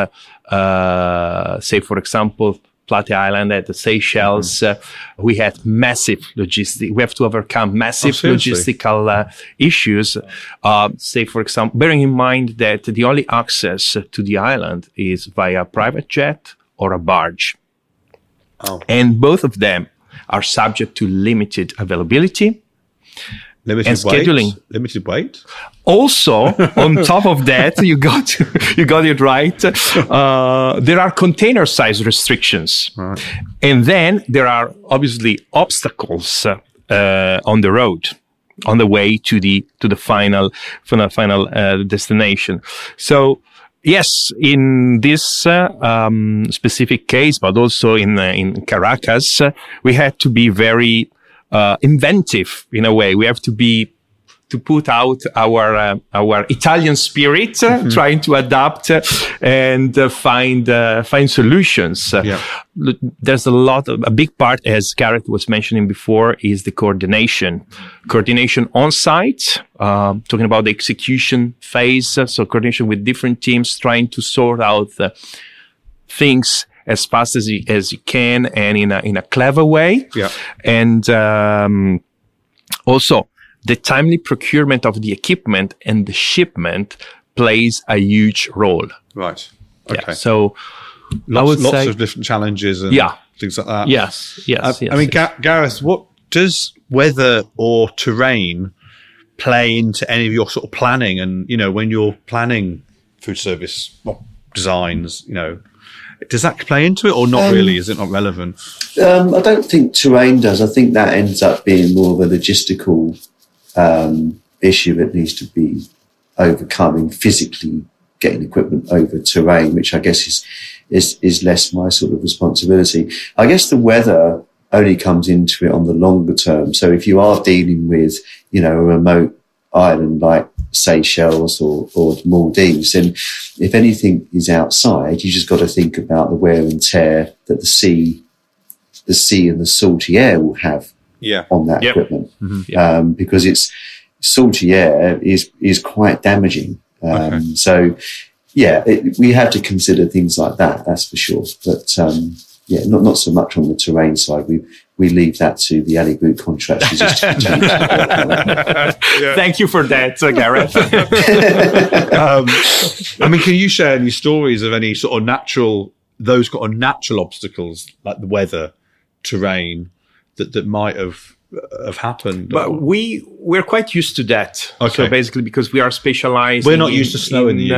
Speaker 2: say, for example, Platte Island at the Seychelles, we had massive logistic. We have to overcome massive logistical issues. Say, for example, bearing in mind that the only access to the island is via private jet or a barge.
Speaker 1: Oh.
Speaker 2: And both of them are subject to limited availability.
Speaker 1: Limited weight.
Speaker 2: Also, on top of that, you got it right. There are container size restrictions,
Speaker 1: right.
Speaker 2: And then there are obviously obstacles on the road, on the way to the final destination. So, yes, in this specific case, but also in Caracas, we had to be very inventive in a way. We have to put out our Italian spirit, trying to adapt and find solutions.
Speaker 1: Yeah.
Speaker 2: There's a big part, as Gareth was mentioning before, is the coordination on site, talking about the execution phase. So coordination with different teams, trying to sort out things as fast as you can and in a clever way.
Speaker 1: Yeah.
Speaker 2: And also the timely procurement of the equipment and the shipment plays a huge role.
Speaker 1: Right. Okay.
Speaker 2: Yeah. So
Speaker 1: lots of different challenges and things like that.
Speaker 2: Yes.
Speaker 1: I mean, Gareth, what does weather or terrain play into any of your sort of planning? And, when you're planning food service designs, does that play into it or not really? Is it not relevant?
Speaker 4: I don't think terrain does. I think that ends up being more of a logistical issue that needs to be overcoming, physically getting equipment over terrain, which I guess is less my sort of responsibility. I guess the weather only comes into it on the longer term. So if you are dealing with, a remote island like Seychelles or the Maldives, then if anything is outside, you just got to think about the wear and tear that the sea and the salty air will have on that equipment.
Speaker 2: Mm-hmm.
Speaker 4: Because it's salty air is quite damaging. So we have to consider things like that, that's for sure. But not so much on the terrain side. We leave that to the Ali Group contractors.
Speaker 2: Thank you for that, Gareth.
Speaker 1: I mean, can you share any stories of any sort of natural obstacles like the weather, terrain that might have happened?
Speaker 2: But we're quite used to that.
Speaker 1: Okay.
Speaker 2: So basically, because we are specialized.
Speaker 1: We're not used to snow in the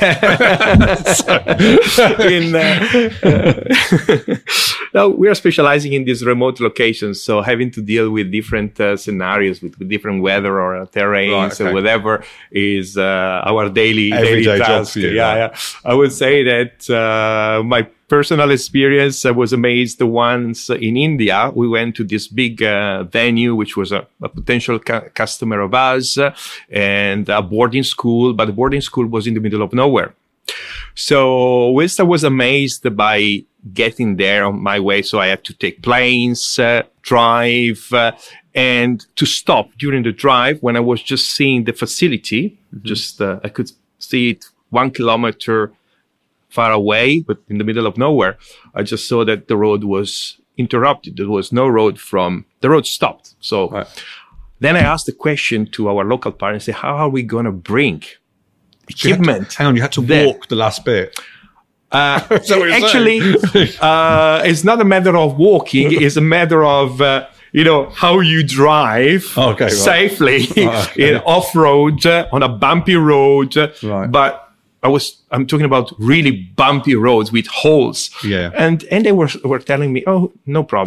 Speaker 2: UK. No, we are specializing in these remote locations. So having to deal with different scenarios, with different weather or terrains or whatever is our daily
Speaker 1: everyday
Speaker 2: task.
Speaker 1: Job for you,
Speaker 2: Yeah. I would say that my personal experience, I was amazed once in India. We went to this big venue, which was a potential customer of us, and a boarding school, but the boarding school was in the middle of nowhere. So whilst I was amazed by getting there on my way, so I had to take planes, drive, and to stop during the drive when I was just seeing the facility, I could see it 1 kilometer far away, but in the middle of nowhere. I just saw that the road was interrupted. There was no road the road stopped. So then I asked the question to our local partner, say, how are we going to bring equipment?
Speaker 1: You had to walk the last bit.
Speaker 2: Actually, it's not a matter of walking. It's a matter of, how you drive safely in off-road, on a bumpy road.
Speaker 1: Right.
Speaker 2: But I'm talking about really bumpy roads with holes.
Speaker 1: Yeah.
Speaker 2: And they were telling me, oh, no problem.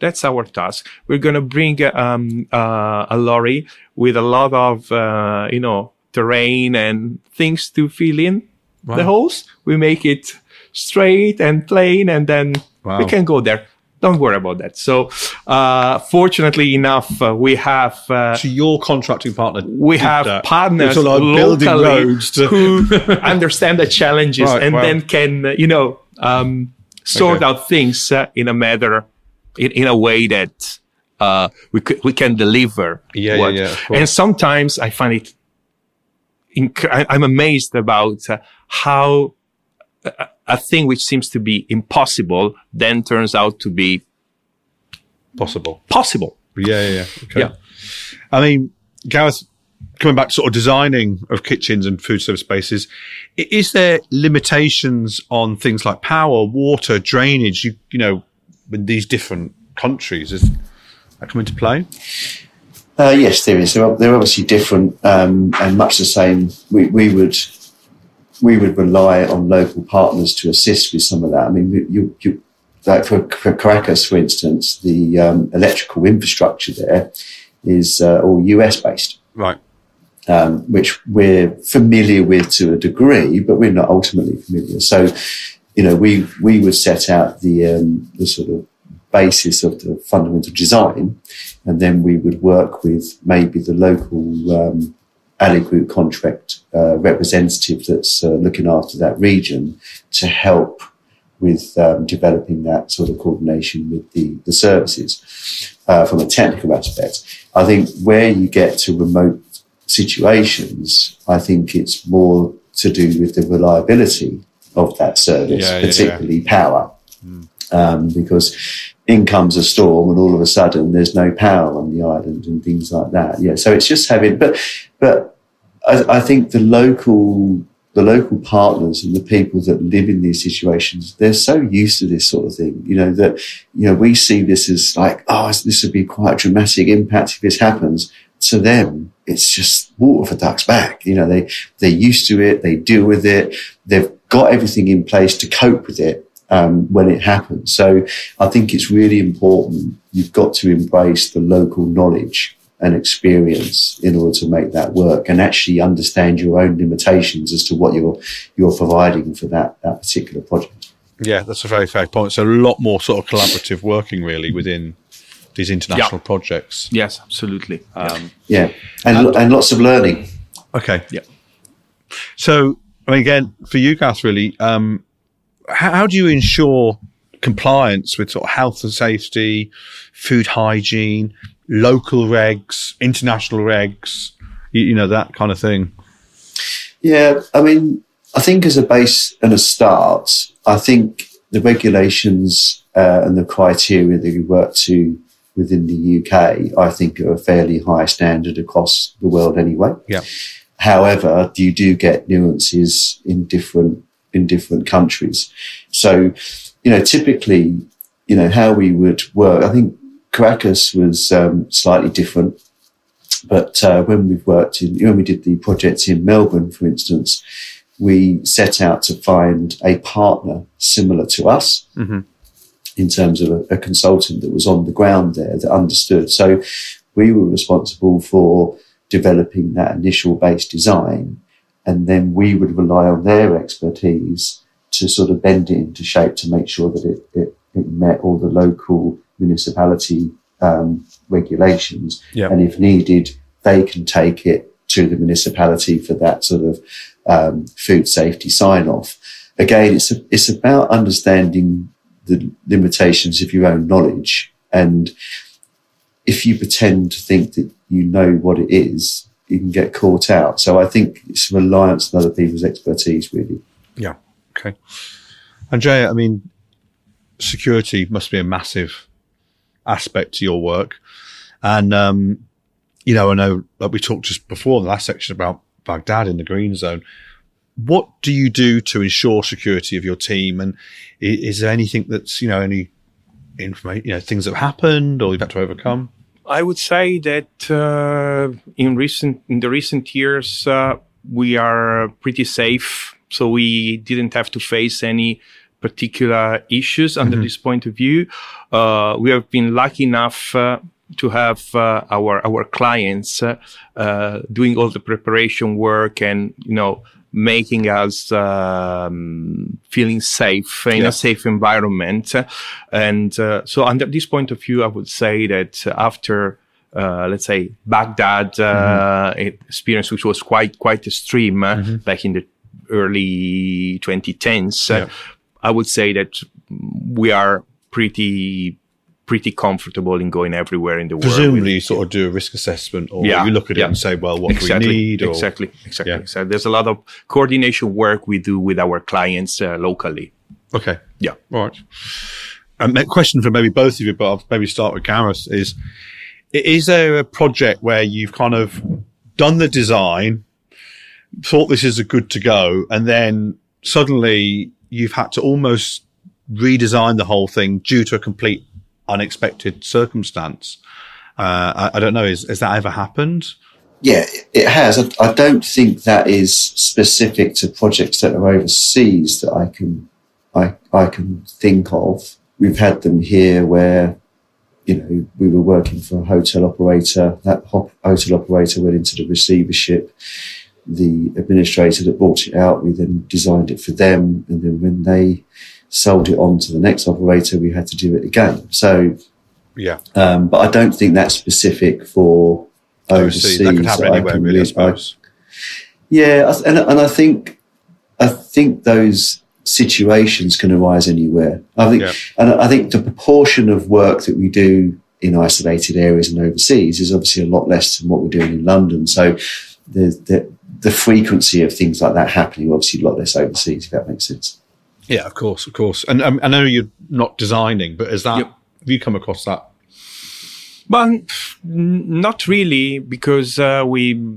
Speaker 2: That's our task. We're going to bring a lorry with a lot of, terrain and things to fill in the holes. We make it straight and plain, and then we can go there. Don't worry about that. So, fortunately enough, we have...
Speaker 1: so your contracting partner...
Speaker 2: We have partners
Speaker 1: building roads
Speaker 2: who understand the challenges then can, sort out things in a matter, in a way that we can deliver. And sometimes I find it... I'm amazed about how... a thing which seems to be impossible then turns out to be
Speaker 1: possible.
Speaker 2: Okay.
Speaker 1: Yeah. I mean, Gareth, coming back to sort of designing of kitchens and food service spaces, is there limitations on things like power, water, drainage, in these different countries? Does that come into play?
Speaker 4: Yes, there is. They're obviously different and much the same. We would rely on local partners to assist with some of that. I mean, like for Caracas, for instance, the electrical infrastructure there is all US based,
Speaker 1: right?
Speaker 4: Which we're familiar with to a degree, but we're not ultimately familiar. So, we would set out the sort of basis of the fundamental design, and then we would work with maybe the local Ali Group contract representative that's looking after that region to help with developing that sort of coordination with the services from a technical aspect. I think where you get to remote situations, I think it's more to do with the reliability of that service, particularly power. Because in comes a storm and all of a sudden there's no power on the island and things like that. Yeah, so it's just having, but I think the local partners and the people that live in these situations, they're so used to this sort of thing, we see this as like, this would be quite a dramatic impact if this happens. To them, it's just water for ducks back. They're used to it. They deal with it. They've got everything in place to cope with it when it happens. So I think it's really important. You've got to embrace the local knowledge and experience in order to make that work, and actually understand your own limitations as to what you're providing for that particular project.
Speaker 1: Yeah, that's a very fair point. So a lot more sort of collaborative working really within these international projects.
Speaker 2: Yes, absolutely.
Speaker 4: And lots of learning.
Speaker 1: Okay. Yeah. So, again, for you guys, really, how do you ensure compliance with sort of health and safety, food hygiene, local regs, international regs, that kind of thing?
Speaker 4: Yeah, I mean, I think as a base and a start, I think the regulations and the criteria that we work to within the UK, I think are a fairly high standard across the world anyway.
Speaker 1: Yeah.
Speaker 4: However, you do get nuances in different countries. So, typically, how we would work, I think Caracas was slightly different, but when we did the projects in Melbourne, for instance, we set out to find a partner similar to us in terms of a consultant that was on the ground there that understood. So we were responsible for developing that initial base design, and then we would rely on their expertise to sort of bend it into shape to make sure that it met all the local municipality regulations.
Speaker 1: Yeah.
Speaker 4: And if needed, they can take it to the municipality for that sort of food safety sign-off. Again, it's about understanding the limitations of your own knowledge, and if you pretend to think that you know what it is, you can get caught out. So I think it's reliance on other people's expertise, really.
Speaker 1: Yeah. Okay. Andrea, I mean, security must be a massive aspect to your work. And, I know, like we talked just before in the last section about Baghdad in the green zone. What do you do to ensure security of your team? And is there anything that's, any information, things that have happened or you've had to overcome?
Speaker 2: I would say that in the recent years, we are pretty safe. So we didn't have to face any particular issues under this point of view. We have been lucky enough to have our clients doing all the preparation work and, making us feeling safe in a safe environment. And so under this point of view, I would say that after let's say Baghdad experience, which was quite extreme back in the early 2010s, I would say that we are pretty comfortable in going everywhere in the world.
Speaker 1: Presumably, you sort of do a risk assessment, or you look at it and say, well, what do we need?
Speaker 2: Exactly. So there's a lot of coordination work we do with our clients locally.
Speaker 1: Okay.
Speaker 2: Yeah.
Speaker 1: All right. A question for maybe both of you, but I'll maybe start with Gareth, is there a project where you've kind of done the design, thought this is a good to go, and then suddenly you've had to almost redesign the whole thing due to a complete unexpected circumstance? I don't know. Has that ever happened?
Speaker 4: Yeah, it has. I don't think that is specific to projects that are overseas that I can think of. We've had them here where, we were working for a hotel operator. That hotel operator went into the receivership. The administrator that bought it out, we then designed it for them. And then when they sold it on to the next operator, we had to do it again. So, but I don't think that's specific for overseas.
Speaker 1: That could happen anywhere, really, I suppose.
Speaker 4: And I think those situations can arise anywhere. And I think the proportion of work that we do in isolated areas and overseas is obviously a lot less than what we're doing in London. So the frequency of things like that happening obviously a lot less overseas, if that makes sense.
Speaker 1: Yeah, of course. And I know you're not designing, but have you come across that?
Speaker 2: Well, not really, because we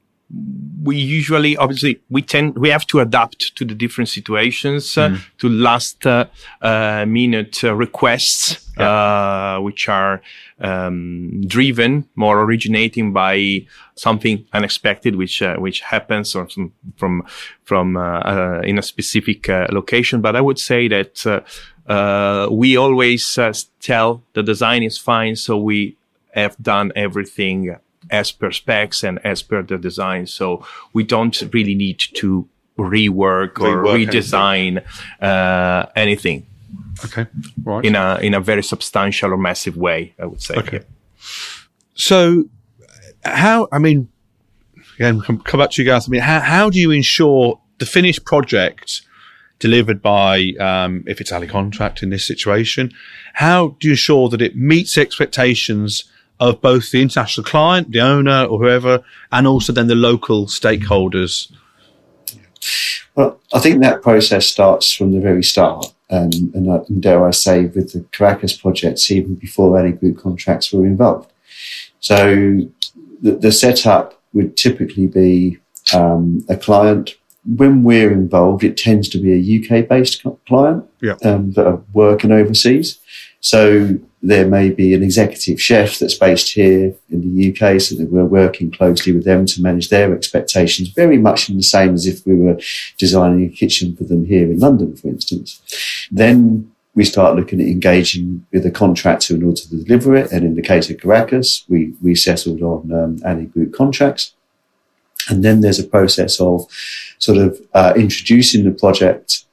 Speaker 2: usually, obviously, we have to adapt to the different situations, to last minute requests, which are driven, more originating by something unexpected, which happens or from in a specific location. But I would say that we always tell the design is fine, so we have done everything as per specs and as per the design. So we don't really need to rework or redesign anything.
Speaker 1: Okay, right.
Speaker 2: In a very substantial or massive way, I would say.
Speaker 1: Okay. Yeah. So again, come back to you guys. How do you ensure the finished project delivered by, if it's Ali Contract in this situation, how do you ensure that it meets the expectations of both the international client, the owner or whoever, and also then the local stakeholders?
Speaker 4: Well, I think that process starts from the very start. And dare I say, with the Caracas projects, even before any group contracts were involved. So the setup would typically be a client. When we're involved, it tends to be a UK-based client that are working overseas. So there may be an executive chef that's based here in the UK, so that we're working closely with them to manage their expectations, very much in the same as if we were designing a kitchen for them here in London, for instance. Then we start looking at engaging with a contractor in order to deliver it. And in the case of Caracas, we settled on Ali Group contracts. And then there's a process of sort of introducing the project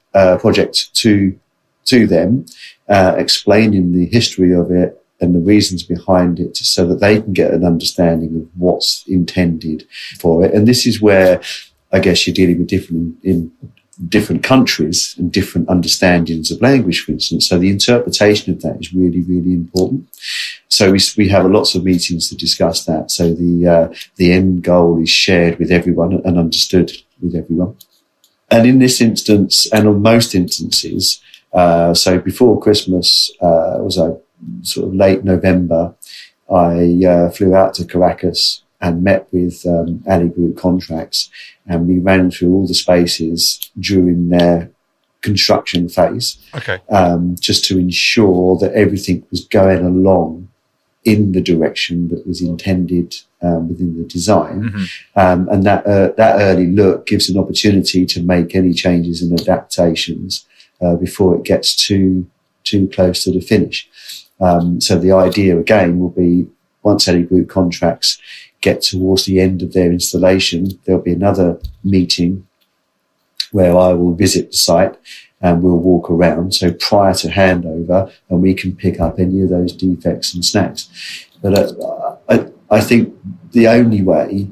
Speaker 4: to them, explaining the history of it and the reasons behind it, so that they can get an understanding of what's intended for it. And this is where I guess you're dealing with different countries and different understandings of language, for instance. So the interpretation of that is really, really important. So we have lots of meetings to discuss that. So the end goal is shared with everyone and understood with everyone. And in this instance, and on most instances, so before Christmas, was sort of late November, I flew out to Caracas and met with Ali Group Contracts, and we ran through all the spaces during their construction phase, just to ensure that everything was going along in the direction that was intended within the design. And that early look gives an opportunity to make any changes and adaptations before it gets too close to the finish. So the idea again will be, once any group contracts get towards the end of their installation, there'll be another meeting where I will visit the site and we'll walk around. So prior to handover, and we can pick up any of those defects and snags. But I think the only way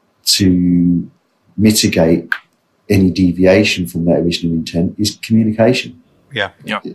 Speaker 4: to mitigate any deviation from that original intent is communication.
Speaker 1: Yeah.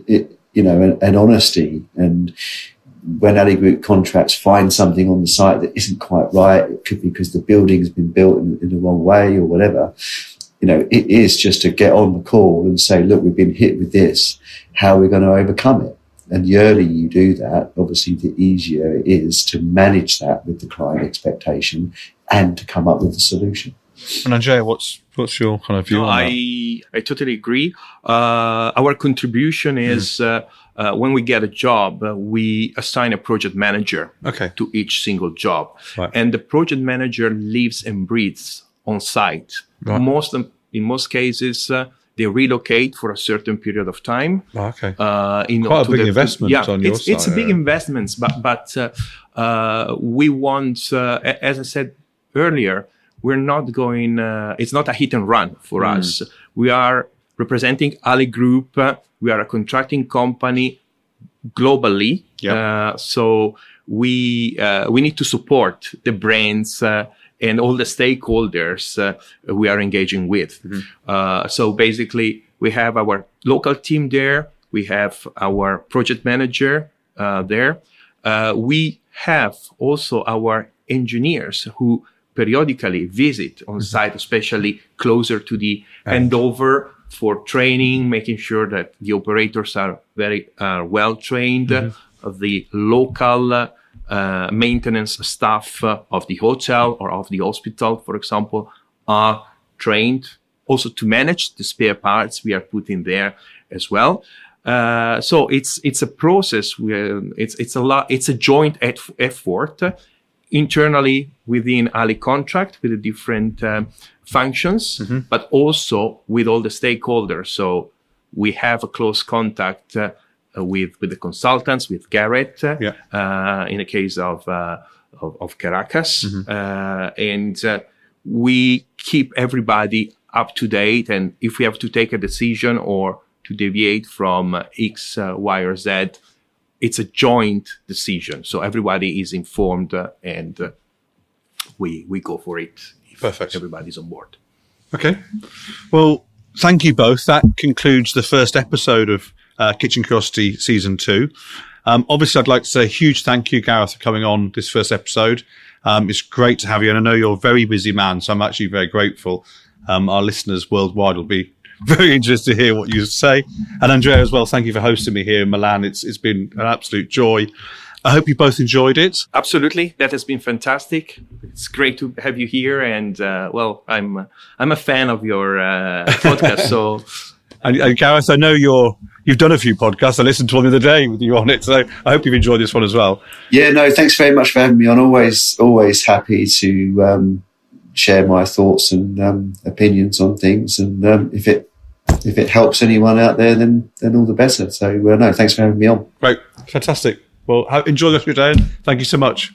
Speaker 4: And honesty. And when Ali Group contracts find something on the site that isn't quite right, it could be because the building has been built in the wrong way or whatever. It is just to get on the call and say, look, we've been hit with this. How are we going to overcome it? And the earlier you do that, obviously, the easier it is to manage that with the client expectation and to come up with a solution.
Speaker 1: And Andrea, what's your kind of view on that?
Speaker 2: I totally agree. Our contribution is when we get a job, we assign a project manager to each single job.
Speaker 1: Right.
Speaker 2: And the project manager lives and breathes on site.
Speaker 1: Right.
Speaker 2: In most cases, they relocate for a certain period of time.
Speaker 1: Okay.
Speaker 2: Quite
Speaker 1: a big investment on your side.
Speaker 2: It's a big investment, but we want, as I said earlier, we're not going, it's not a hit and run for us. We are representing Ali Group. We are a contracting company globally.
Speaker 1: Yep.
Speaker 2: So we need to support the brands and all the stakeholders we are engaging with. So basically, we have our local team there. We have our project manager there. We have also our engineers who periodically visit on site, especially closer to the handover for training, making sure that the operators are very well trained. The local maintenance staff of the hotel or of the hospital, for example, are trained also to manage the spare parts we are putting there as well. So it's a process where it's a joint effort internally within Ali contract with the different functions, but also with all the stakeholders. So we have a close contact with the consultants, with Garrett, in the case of Caracas, and we keep everybody up to date. And if we have to take a decision or to deviate from X, Y, or Z, it's a joint decision. So everybody is informed and we go for it.
Speaker 1: Perfect.
Speaker 2: Everybody's on board.
Speaker 1: Okay. Well, thank you both. That concludes the first episode of Kitchen Curiosity Season 2. Obviously, I'd like to say a huge thank you, Gareth, for coming on this first episode. It's great to have you. And I know you're a very busy man, so I'm actually very grateful. Our listeners worldwide will be very interested to hear what you say. And Andrea as well, thank you for hosting me here in Milan. It's been an absolute joy. I hope you both enjoyed it.
Speaker 2: Absolutely. That has been fantastic. It's great to have you here. And, I'm a fan of your podcast. So,
Speaker 1: and Gareth, I know you've done a few podcasts. I listened to one the other day with you on it. So I hope you've enjoyed this one as well.
Speaker 4: Yeah, no, thanks very much for having me on. Always happy to share my thoughts and opinions on things. And if it helps anyone out there, then all the better. So, no, thanks for having me on.
Speaker 1: Great. Fantastic. Well, enjoy the rest of your day. Thank you so much.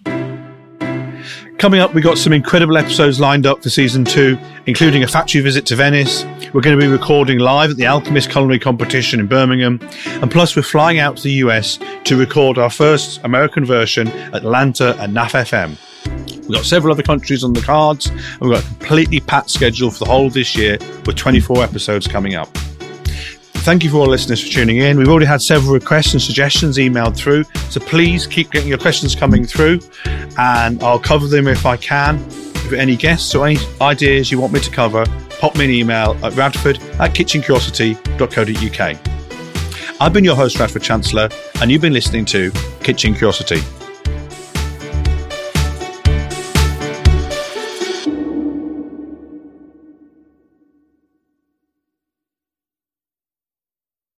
Speaker 1: Coming up, we've got some incredible episodes lined up for Season 2, including a factory visit to Venice. We're going to be recording live at the Alchemist Culinary Competition in Birmingham. And plus, we're flying out to the US to record our first American version at Atlanta and NAF FM. We've got several other countries on the cards, and we've got a completely packed schedule for the whole of this year with 24 episodes coming up. Thank you for all listeners for tuning in. We've already had several requests and suggestions emailed through, so please keep getting your questions coming through, and I'll cover them if I can. If you have any guests or any ideas you want me to cover, pop me an email at radford@kitchencuriosity.co.uk. I've been your host, Radford Chancellor, and you've been listening to Kitchen Curiosity.